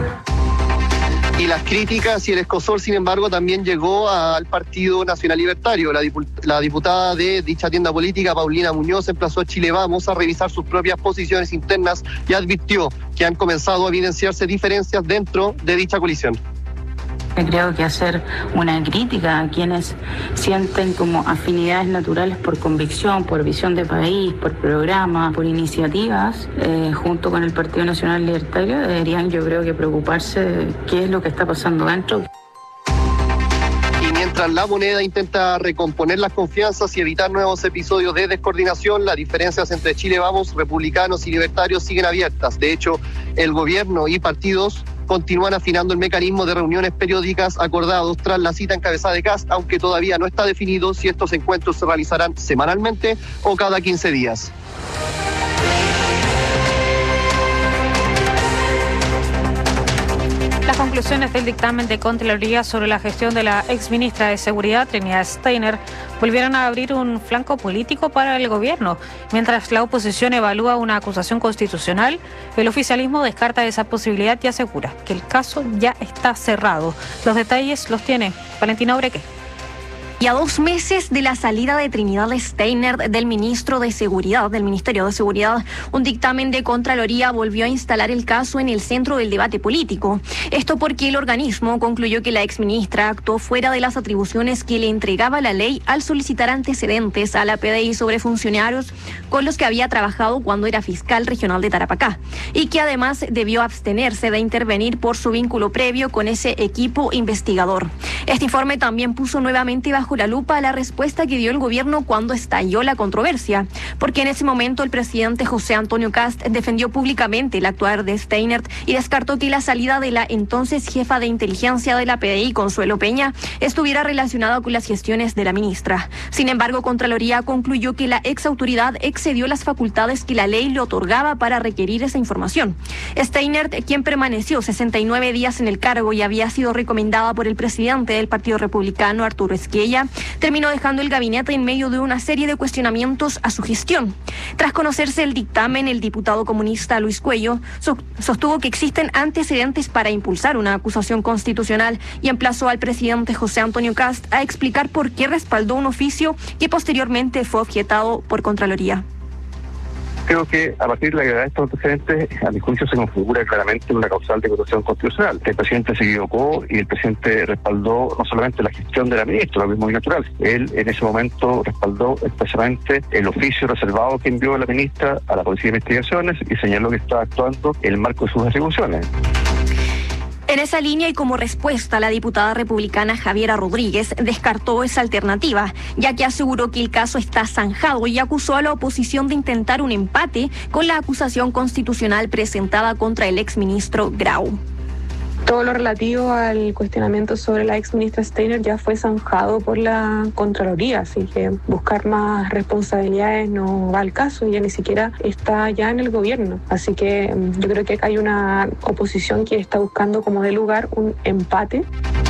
Speaker 8: Y las críticas y el escozor, sin embargo, también llegó al Partido Nacional Libertario. La diputada de dicha tienda política, Paulina Muñoz, emplazó a Chile Vamos a revisar sus propias posiciones internas y advirtió que han comenzado a evidenciarse diferencias dentro de dicha coalición.
Speaker 12: Creo que hacer una crítica a quienes sienten como afinidades naturales por convicción, por visión de país, por programa, por iniciativas, junto con el Partido Nacional Libertario, deberían, yo creo, que preocuparse de qué es lo que está pasando dentro.
Speaker 8: Y mientras La Moneda intenta recomponer las confianzas y evitar nuevos episodios de descoordinación, las diferencias entre Chile Vamos, republicanos y libertarios siguen abiertas. De hecho, el gobierno y partidos continúan afinando el mecanismo de reuniones periódicas acordados tras la cita encabezada de Kast, aunque todavía no está definido si estos encuentros se realizarán semanalmente o cada 15 días.
Speaker 5: Las conclusiones del dictamen de Contraloría sobre la gestión de la exministra de Seguridad, Trinidad Steiner, volvieron a abrir un flanco político para el gobierno. Mientras la oposición evalúa una acusación constitucional, el oficialismo descarta esa posibilidad y asegura que el caso ya está cerrado. Los detalles los tiene Valentina Obreque.
Speaker 1: Y a 2 meses de la salida de Trinidad Steiner del ministro de Seguridad, del Ministerio de Seguridad, un dictamen de Contraloría volvió a instalar el caso en el centro del debate político. Esto porque el organismo concluyó que la exministra actuó fuera de las atribuciones que le entregaba la ley al solicitar antecedentes a la PDI sobre funcionarios con los que había trabajado cuando era fiscal regional de Tarapacá, y que además debió abstenerse de intervenir por su vínculo previo con ese equipo investigador. Este informe también puso nuevamente bajo la lupa la respuesta que dio el gobierno cuando estalló la controversia, porque en ese momento el presidente José Antonio Kast defendió públicamente el actuar de Steiner y descartó que la salida de la entonces jefa de inteligencia de la PDI, Consuelo Peña, estuviera relacionada con las gestiones de la ministra. Sin embargo, Contraloría concluyó que la exautoridad excedió las facultades que la ley le otorgaba para requerir esa información. Steiner, quien permaneció 69 días en el cargo y había sido recomendada por el presidente del Partido Republicano, Arturo Esquella, terminó dejando el gabinete en medio de una serie de cuestionamientos a su gestión. Tras conocerse el dictamen, el diputado comunista Luis Cuello sostuvo que existen antecedentes para impulsar una acusación constitucional y emplazó al presidente José Antonio Kast a explicar por qué respaldó un oficio que posteriormente fue objetado por Contraloría.
Speaker 13: Creo que a partir de la gravedad de estos antecedentes, a mi juicio se configura claramente una causal de corrupción constitucional. El presidente se equivocó y el presidente respaldó no solamente la gestión de la ministra, lo mismo muy natural. Él en ese momento respaldó expresamente el oficio reservado que envió la ministra a la Policía de Investigaciones y señaló que estaba actuando en el marco de sus atribuciones.
Speaker 1: En esa línea y como respuesta, la diputada republicana Javiera Rodríguez descartó esa alternativa, ya que aseguró que el caso está zanjado y acusó a la oposición de intentar un empate con la acusación constitucional presentada contra el exministro Grau.
Speaker 14: Todo lo relativo al cuestionamiento sobre la exministra Steiner ya fue zanjado por la Contraloría, así que buscar más responsabilidades no va al caso, ya ni siquiera está ya en el gobierno. Así que yo creo que acá hay una oposición que está buscando como de lugar un empate.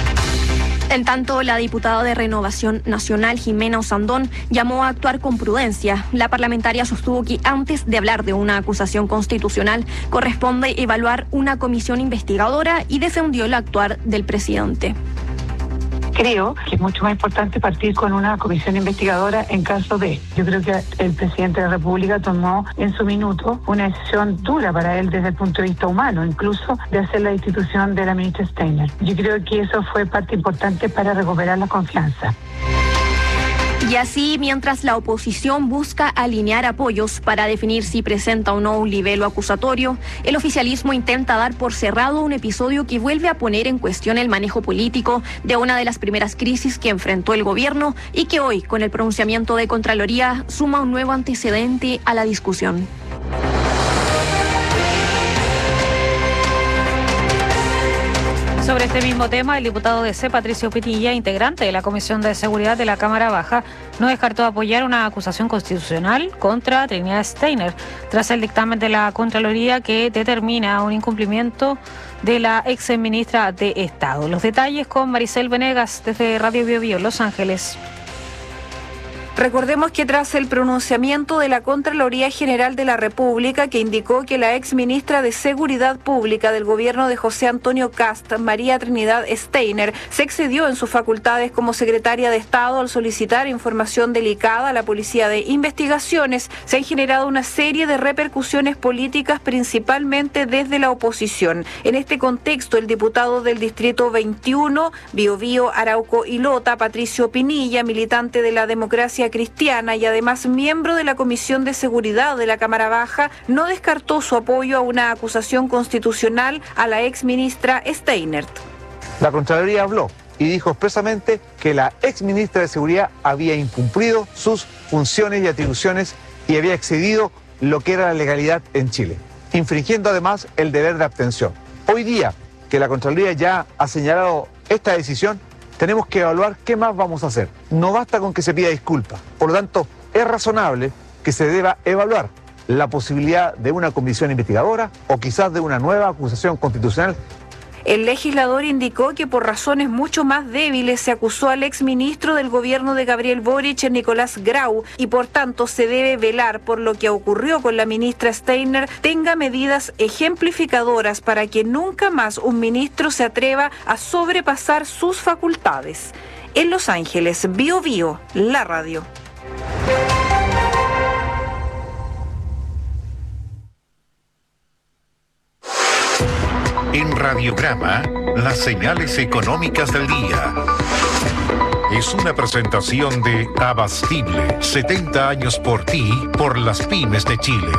Speaker 1: En tanto, la diputada de Renovación Nacional, Jimena Osandón, llamó a actuar con prudencia. La parlamentaria sostuvo que antes de hablar de una acusación constitucional, corresponde evaluar una comisión investigadora y defendió el actuar del presidente.
Speaker 15: Creo que es mucho más importante partir con una comisión investigadora en caso de. Yo creo que el presidente de la República tomó en su minuto una decisión dura para él desde el punto de vista humano, incluso de hacer la destitución de la ministra Steiner. Yo creo que eso fue parte importante para recuperar la confianza.
Speaker 1: Y así, mientras la oposición busca alinear apoyos para definir si presenta o no un libelo acusatorio, el oficialismo intenta dar por cerrado un episodio que vuelve a poner en cuestión el manejo político de una de las primeras crisis que enfrentó el gobierno y que hoy, con el pronunciamiento de Contraloría, suma un nuevo antecedente a la discusión.
Speaker 5: Sobre este mismo tema, el diputado DC, Patricio Pinilla, integrante de la Comisión de Seguridad de la Cámara Baja, no descartó apoyar una acusación constitucional contra Trinidad Steiner, tras el dictamen de la Contraloría que determina un incumplimiento de la exministra de Estado. Los detalles con Maricel Venegas desde Radio Bio Bio, Los Ángeles.
Speaker 25: Recordemos que tras el pronunciamiento de la Contraloría General de la República, que indicó que la exministra de Seguridad Pública del gobierno de José Antonio Kast, María Trinidad Steiner, se excedió en sus facultades como secretaria de Estado al solicitar información delicada a la Policía de Investigaciones, se han generado una serie de repercusiones políticas, principalmente desde la oposición. En este contexto, el diputado del Distrito 21, Biobío, Arauco y Lota, Patricio Pinilla, militante de la Democracia Cristiana y además miembro de la Comisión de Seguridad de la Cámara Baja, no descartó su apoyo a una acusación constitucional a la exministra Steiner.
Speaker 26: La Contraloría habló y dijo expresamente que la exministra de Seguridad había incumplido sus funciones y atribuciones y había excedido lo que era la legalidad en Chile, infringiendo además el deber de abstención. Hoy día, que la Contraloría ya ha señalado esta decisión, tenemos que evaluar qué más vamos a hacer. No basta con que se pida disculpas. Por lo tanto, es razonable que se deba evaluar la posibilidad de una comisión investigadora o quizás de una nueva acusación constitucional.
Speaker 25: El legislador indicó que por razones mucho más débiles se acusó al exministro del gobierno de Gabriel Boric, Nicolás Grau, y por tanto se debe velar por lo que ocurrió con la ministra Steiner, tenga medidas ejemplificadoras para que nunca más un ministro se atreva a sobrepasar sus facultades. En Los Ángeles, Bio Bio, la radio.
Speaker 4: En Radiograma, las señales económicas del día. Es una presentación de Abastible, 70 años por ti, por las pymes de Chile.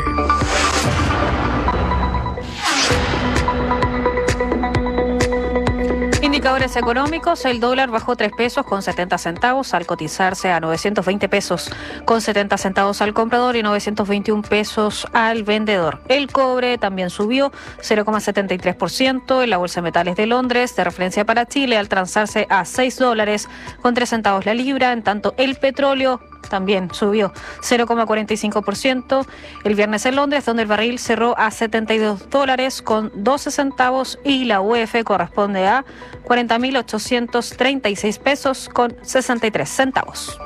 Speaker 5: Indicadores económicos, el dólar bajó 3 pesos con 70 centavos al cotizarse a 920 pesos con 70 centavos al comprador y 921 pesos al vendedor. El cobre también subió 0,73% en la Bolsa de Metales de Londres, de referencia para Chile, al transarse a $6 con 3 centavos la libra. En tanto, el petróleo también subió 0,45% el viernes en Londres, donde el barril cerró a $72 con 12 centavos y la UF corresponde a 40.836 pesos con 63 centavos.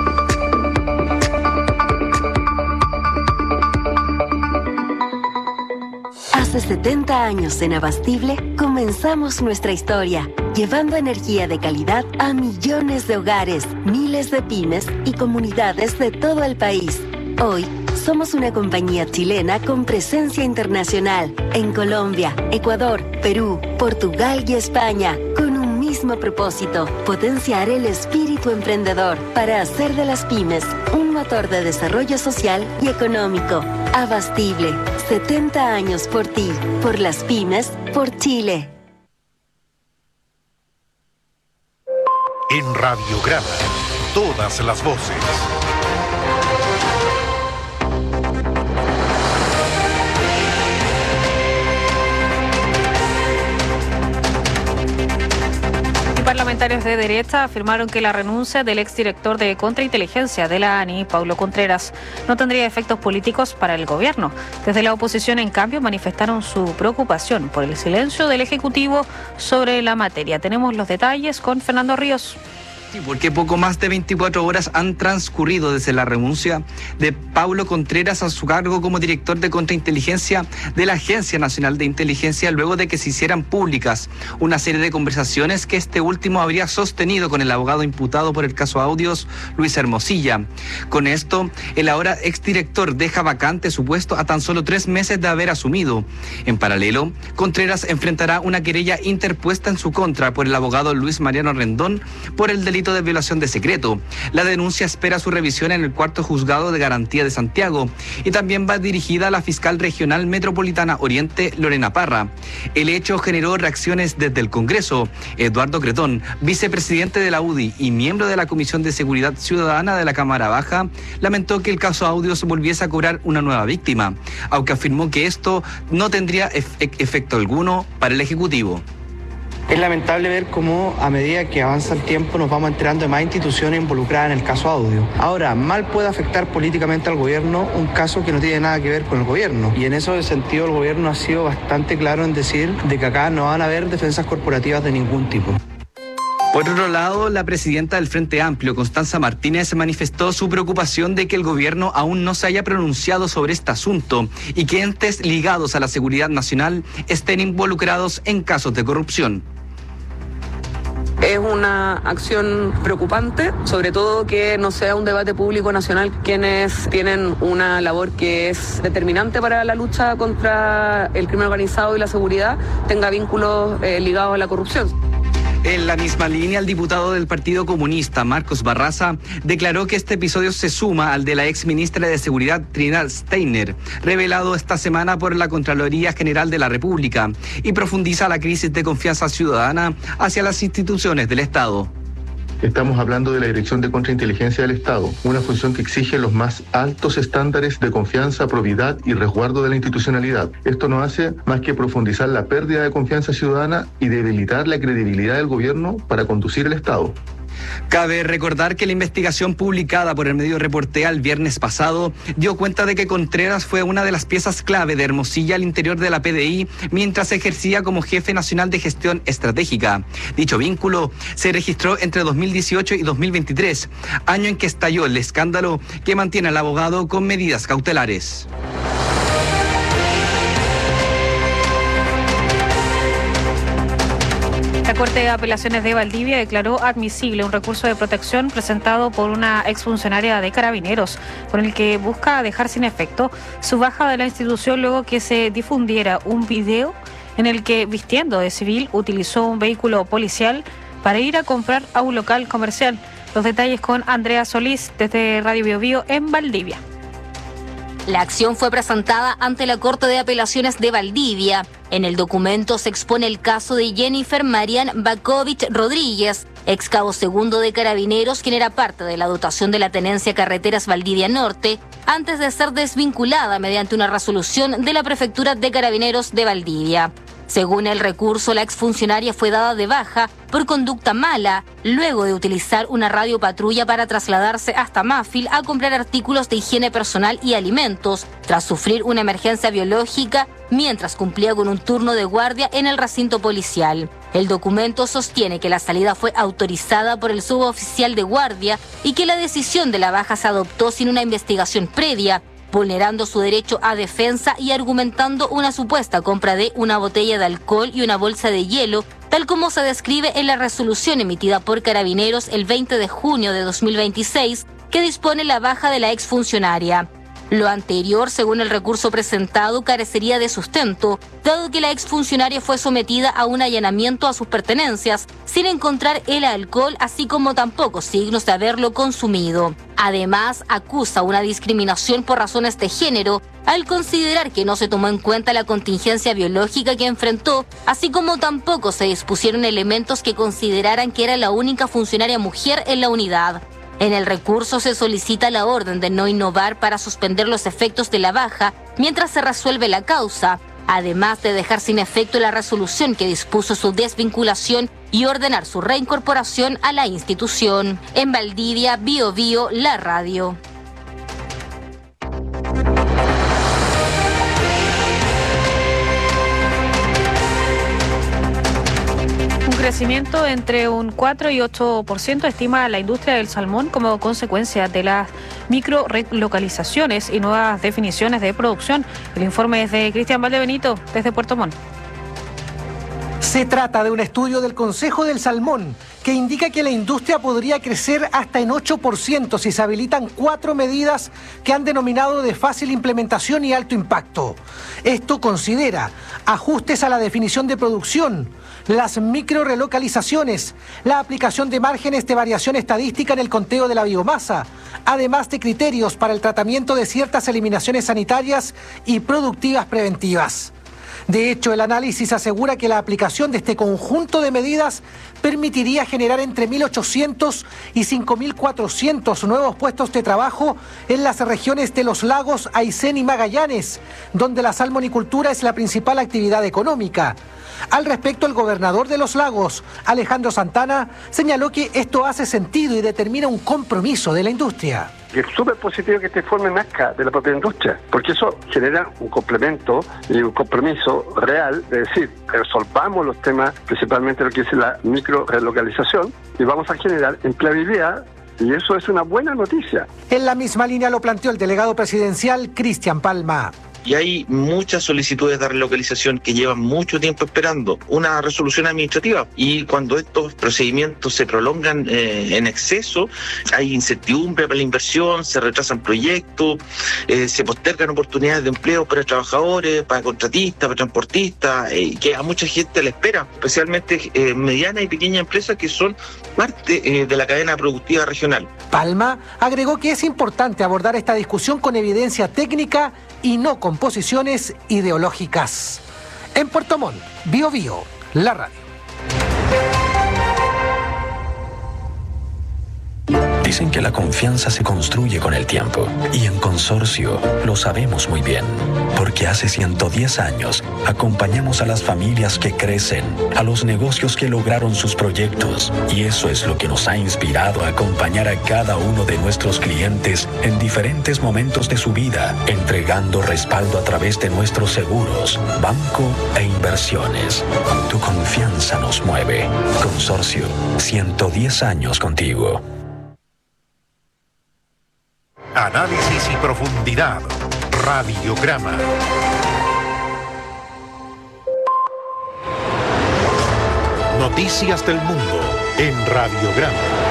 Speaker 17: Hace 70 años en Abastible comenzamos nuestra historia, llevando energía de calidad a millones de hogares, miles de pymes y comunidades de todo el país. Hoy somos una compañía chilena con presencia internacional en Colombia, Ecuador, Perú, Portugal y España, con un mismo propósito: potenciar el espíritu emprendedor para hacer de las pymes un motor de desarrollo social y económico. Abastible, 70 años por ti, por las pymes, por Chile.
Speaker 4: En Radiograma, todas las voces.
Speaker 5: Parlamentarios de derecha afirmaron que la renuncia del exdirector de Contrainteligencia de la ANI, Paulo Contreras, no tendría efectos políticos para el gobierno. Desde la oposición, en cambio, manifestaron su preocupación por el silencio del Ejecutivo sobre la materia. Tenemos los detalles con Fernando Ríos.
Speaker 18: Sí, porque poco más de 24 horas han transcurrido desde la renuncia de Paulo Contreras a su cargo como director de Contrainteligencia de la Agencia Nacional de Inteligencia, luego de que se hicieran públicas una serie de conversaciones que este último habría sostenido con el abogado imputado por el caso Audios, Luis Hermosilla. Con esto, el ahora exdirector deja vacante su puesto a tan solo 3 meses de haber asumido. En paralelo, Contreras enfrentará una querella interpuesta en su contra por el abogado Luis Mariano Rendón por el delito de violación de secreto. La denuncia espera su revisión en el 4º Juzgado de Garantía de Santiago y también va dirigida a la fiscal regional metropolitana Oriente, Lorena Parra. El hecho generó reacciones desde el Congreso. Eduardo Cretón, vicepresidente de la UDI y miembro de la Comisión de Seguridad Ciudadana de la Cámara Baja, lamentó que el caso Audios volviese a cobrar una nueva víctima, aunque afirmó que esto no tendría efecto alguno para el Ejecutivo.
Speaker 19: Es lamentable ver cómo a medida que avanza el tiempo nos vamos enterando de más instituciones involucradas en el caso Audio. Ahora, mal puede afectar políticamente al gobierno un caso que no tiene nada que ver con el gobierno. Y en ese sentido el gobierno ha sido bastante claro en decir de que acá no van a haber defensas corporativas de ningún tipo.
Speaker 18: Por otro lado, la presidenta del Frente Amplio, Constanza Martínez, manifestó su preocupación de que el gobierno aún no se haya pronunciado sobre este asunto y que entes ligados a la seguridad nacional estén involucrados en casos de corrupción.
Speaker 20: Es una acción preocupante, sobre todo que no sea un debate público nacional quienes tienen una labor que es determinante para la lucha contra el crimen organizado y la seguridad tenga vínculos ligados a la corrupción.
Speaker 18: En la misma línea, el diputado del Partido Comunista, Marcos Barraza, declaró que este episodio se suma al de la exministra de Seguridad, Trinidad Steiner, revelado esta semana por la Contraloría General de la República, y profundiza la crisis de confianza ciudadana hacia las instituciones del Estado.
Speaker 13: Estamos hablando de la Dirección de Contrainteligencia del Estado, una función que exige los más altos estándares de confianza, probidad y resguardo de la institucionalidad. Esto no hace más que profundizar la pérdida de confianza ciudadana y debilitar la credibilidad del gobierno para conducir el Estado.
Speaker 18: Cabe recordar que la investigación publicada por el medio Reportea el viernes pasado dio cuenta de que Contreras fue una de las piezas clave de Hermosilla al interior de la PDI mientras ejercía como jefe nacional de gestión estratégica. Dicho vínculo se registró entre 2018 y 2023, año en que estalló el escándalo que mantiene al abogado con medidas cautelares.
Speaker 5: La Corte de Apelaciones de Valdivia declaró admisible un recurso de protección presentado por una exfuncionaria de Carabineros, con el que busca dejar sin efecto su baja de la institución luego que se difundiera un video en el que, vistiendo de civil, utilizó un vehículo policial para ir a comprar a un local comercial. Los detalles con Andrea Solís desde Radio Bio Bio en Valdivia.
Speaker 3: La acción fue presentada ante la Corte de Apelaciones de Valdivia. En el documento se expone el caso de Jennifer Marian Bakovich Rodríguez, ex cabo segundo de Carabineros, quien era parte de la dotación de la Tenencia Carreteras Valdivia Norte, antes de ser desvinculada mediante una resolución de la Prefectura de Carabineros de Valdivia. Según el recurso, la exfuncionaria fue dada de baja por conducta mala, luego de utilizar una radiopatrulla para trasladarse hasta Mafil a comprar artículos de higiene personal y alimentos, tras sufrir una emergencia biológica mientras cumplía con un turno de guardia en el recinto policial. El documento sostiene que la salida fue autorizada por el suboficial de guardia y que la decisión de la baja se adoptó sin una investigación previa, vulnerando su derecho a defensa y argumentando una supuesta compra de una botella de alcohol y una bolsa de hielo, tal como se describe en la resolución emitida por Carabineros el 20 de junio de 2026, que dispone la baja de la exfuncionaria. Lo anterior, según el recurso presentado, carecería de sustento, dado que la exfuncionaria fue sometida a un allanamiento a sus pertenencias, sin encontrar el alcohol, así como tampoco signos de haberlo consumido. Además, acusa una discriminación por razones de género, al considerar que no se tomó en cuenta la contingencia biológica que enfrentó, así como tampoco se dispusieron elementos que consideraran que era la única funcionaria mujer en la unidad. En el recurso se solicita la orden de no innovar para suspender los efectos de la baja mientras se resuelve la causa, además de dejar sin efecto la resolución que dispuso su desvinculación y ordenar su reincorporación a la institución. En Valdivia, Bio Bio, la radio.
Speaker 5: Crecimiento entre un 4 y 8% estima la industria del salmón como consecuencia de las micro relocalizaciones y nuevas definiciones de producción. El informe es de Cristian Valdebenito desde Puerto Montt.
Speaker 16: Se trata de un estudio del Consejo del Salmón que indica que la industria podría crecer hasta en 8% si se habilitan 4 medidas que han denominado de fácil implementación y alto impacto. Esto considera ajustes a la definición de producción, las microrelocalizaciones, la aplicación de márgenes de variación estadística en el conteo de la biomasa, además de criterios para el tratamiento de ciertas eliminaciones sanitarias y productivas preventivas. De hecho, el análisis asegura que la aplicación de este conjunto de medidas permitiría generar entre 1.800 y 5.400 nuevos puestos de trabajo en las regiones de los lagos Aysén y Magallanes, donde la salmonicultura es la principal actividad económica. Al respecto, el gobernador de los lagos, Alejandro Santana, señaló que esto hace sentido y determina un compromiso de la industria.
Speaker 21: Es súper positivo que este informe nazca de la propia industria, porque eso genera un complemento y un compromiso real de decir, resolvamos los temas, principalmente lo que es la micro-relocalización, y vamos a generar empleabilidad, y eso es una buena noticia.
Speaker 16: En la misma línea lo planteó el delegado presidencial Cristian Palma.
Speaker 22: Y hay muchas solicitudes de relocalización que llevan mucho tiempo esperando una resolución administrativa. Y cuando estos procedimientos se prolongan en exceso, hay incertidumbre para la inversión, se retrasan proyectos, se postergan oportunidades de empleo para trabajadores, para contratistas, para transportistas, que a mucha gente le espera, especialmente medianas y pequeñas empresas que son parte de la cadena productiva regional.
Speaker 16: Palma agregó que es importante abordar esta discusión con evidencia técnica y no con posiciones ideológicas. En Puerto Montt, Bio Bio, la radio.
Speaker 2: Dicen que la confianza se construye con el tiempo. Y en Consorcio lo sabemos muy bien. Porque hace 110 años acompañamos a las familias que crecen, a los negocios que lograron sus proyectos. Y eso es lo que nos ha inspirado a acompañar a cada uno de nuestros clientes en diferentes momentos de su vida, entregando respaldo a través de nuestros seguros, banco e inversiones. Tu confianza nos mueve. Consorcio, 110 años contigo.
Speaker 4: Análisis y profundidad. Radiograma. Noticias del mundo en Radiograma.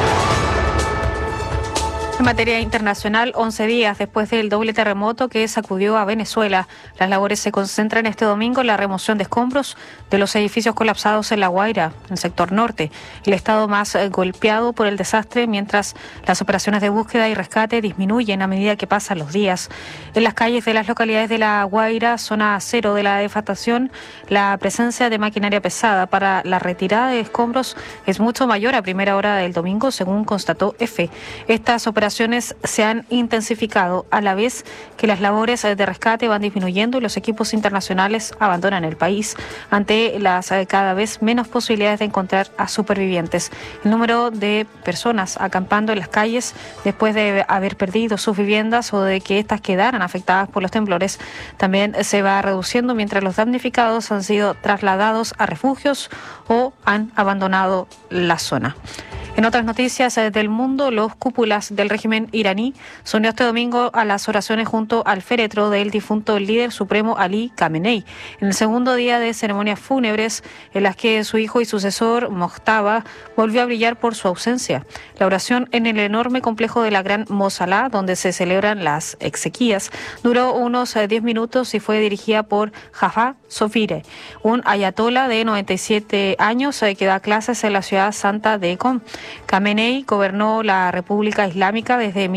Speaker 5: En materia internacional, 11 días después del doble terremoto que sacudió a Venezuela, las labores se concentran este domingo en la remoción de escombros de los edificios colapsados en La Guaira, en el sector norte, el estado más golpeado por el desastre, mientras las operaciones de búsqueda y rescate disminuyen a medida que pasan los días. En las calles de las localidades de La Guaira, zona cero de la devastación, la presencia de maquinaria pesada para la retirada de escombros es mucho mayor a primera hora del domingo, según constató EFE. Estas operaciones se han intensificado a la vez que las labores de rescate van disminuyendo y los equipos internacionales abandonan el país ante las cada vez menos posibilidades de encontrar a supervivientes. El número de personas acampando en las calles después de haber perdido sus viviendas o de que éstas quedaran afectadas por los temblores también se va reduciendo, mientras los damnificados han sido trasladados a refugios o han abandonado la zona. En otras noticias del mundo, los cúpulas del régimen iraní se unió este domingo a las oraciones junto al féretro del difunto líder supremo Ali Khamenei, en el segundo día de ceremonias fúnebres en las que su hijo y sucesor Mojtaba volvió a brillar por su ausencia. La oración en el enorme complejo de la Gran Mosala, donde se celebran las exequias, duró unos 10 minutos y fue dirigida por Jafar Sofire, un ayatolá de 97 años que da clases en la ciudad santa de Qom. Khamenei gobernó la República Islámica desde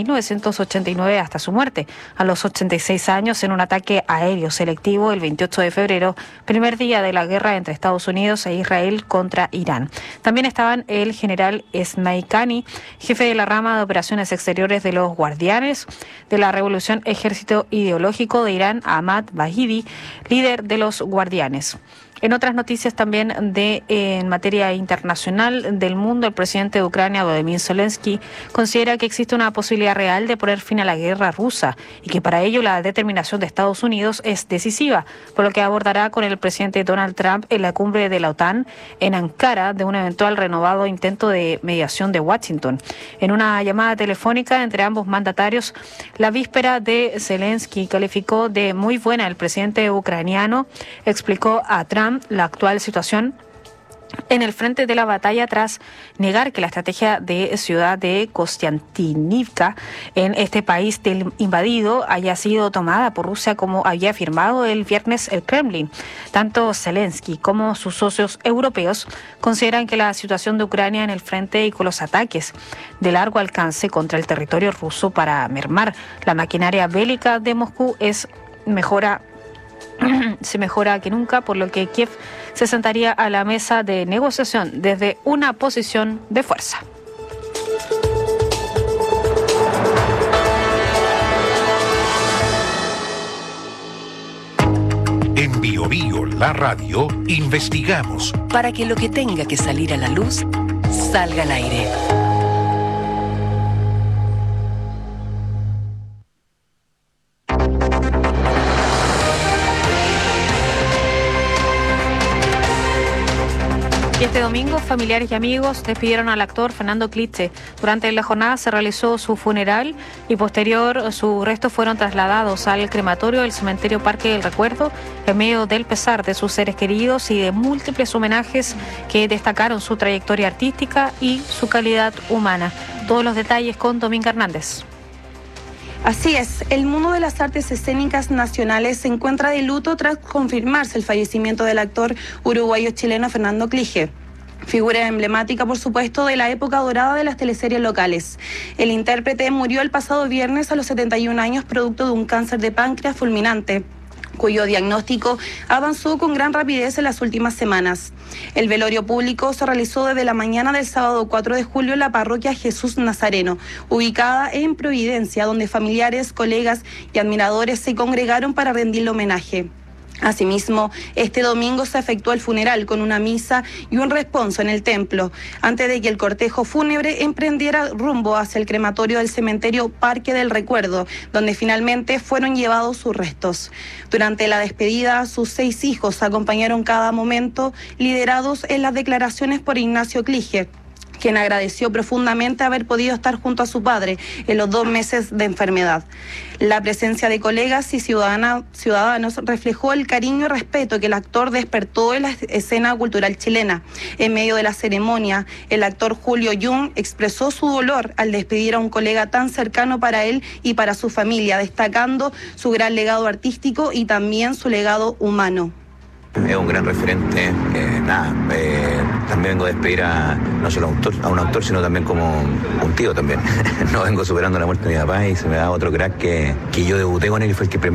Speaker 5: 1989 hasta su muerte, a los 86 años, en un ataque aéreo selectivo el 28 de febrero, primer día de la guerra entre Estados Unidos e Israel contra Irán. También estaban el general Esmail Qani, jefe de la rama de operaciones exteriores de los Guardianes de la Revolución Ejército Ideológico de Irán, Ahmad Vahidi, líder de los Guardianes. En otras noticias también en materia internacional del mundo, el presidente de Ucrania, Volodymyr Zelensky, considera que existe una posibilidad real de poner fin a la guerra rusa y que para ello la determinación de Estados Unidos es decisiva, por lo que abordará con el presidente Donald Trump en la cumbre de la OTAN en Ankara de un eventual renovado intento de mediación de Washington. En una llamada telefónica entre ambos mandatarios, la víspera de Zelensky calificó de muy buena el presidente ucraniano, explicó a Trump la actual situación en el frente de la batalla tras negar que la estrategia de ciudad de Kostiantynivka en este país invadido haya sido tomada por Rusia como había afirmado el viernes el Kremlin. Tanto Zelensky como sus socios europeos consideran que la situación de Ucrania en el frente y con los ataques de largo alcance contra el territorio ruso para mermar la maquinaria bélica de Moscú se mejora que nunca, por lo que Kiev se sentaría a la mesa de negociación desde una posición de fuerza.
Speaker 4: En Bio Bio, la radio, investigamos
Speaker 6: para que lo que tenga que salir a la luz salga al aire.
Speaker 5: Y este domingo, familiares y amigos despidieron al actor Fernando Cliche. Durante la jornada se realizó su funeral y posterior sus restos fueron trasladados al crematorio del cementerio Parque del Recuerdo en medio del pesar de sus seres queridos y de múltiples homenajes que destacaron su trayectoria artística y su calidad humana. Todos los detalles con Dominga Hernández.
Speaker 7: Así es, el mundo de las artes escénicas nacionales se encuentra de luto tras confirmarse el fallecimiento del actor uruguayo-chileno Fernando Cliche. Figura emblemática, por supuesto, de la época dorada de las teleseries locales. El intérprete murió el pasado viernes a los 71 años producto de un cáncer de páncreas fulminante. cuyo diagnóstico avanzó con gran rapidez en las últimas semanas. El velorio público se realizó desde la mañana del sábado 4 de julio en la parroquia Jesús Nazareno, ubicada en Providencia, donde familiares, colegas y admiradores se congregaron para rendirle homenaje. Asimismo, este domingo se efectuó el funeral con una misa y un responso en el templo, antes de que el cortejo fúnebre emprendiera rumbo hacia el crematorio del cementerio Parque del Recuerdo, donde finalmente fueron llevados sus restos. Durante la despedida, sus 6 hijos acompañaron cada momento, liderados en las declaraciones por Ignacio Clige, quien agradeció profundamente haber podido estar junto a su padre en los 2 meses de enfermedad. La presencia de colegas y ciudadanos reflejó el cariño y respeto que el actor despertó en la escena cultural chilena. En medio de la ceremonia, el actor Julio Jung expresó su dolor al despedir a un colega tan cercano para él y para su familia, destacando su gran legado artístico y también su legado humano.
Speaker 9: Es un gran referente, también vengo a despedir no solo a un autor, sino también como un tío también. No vengo superando la muerte de mi papá y se me da otro crack que yo debuté con él y fue el que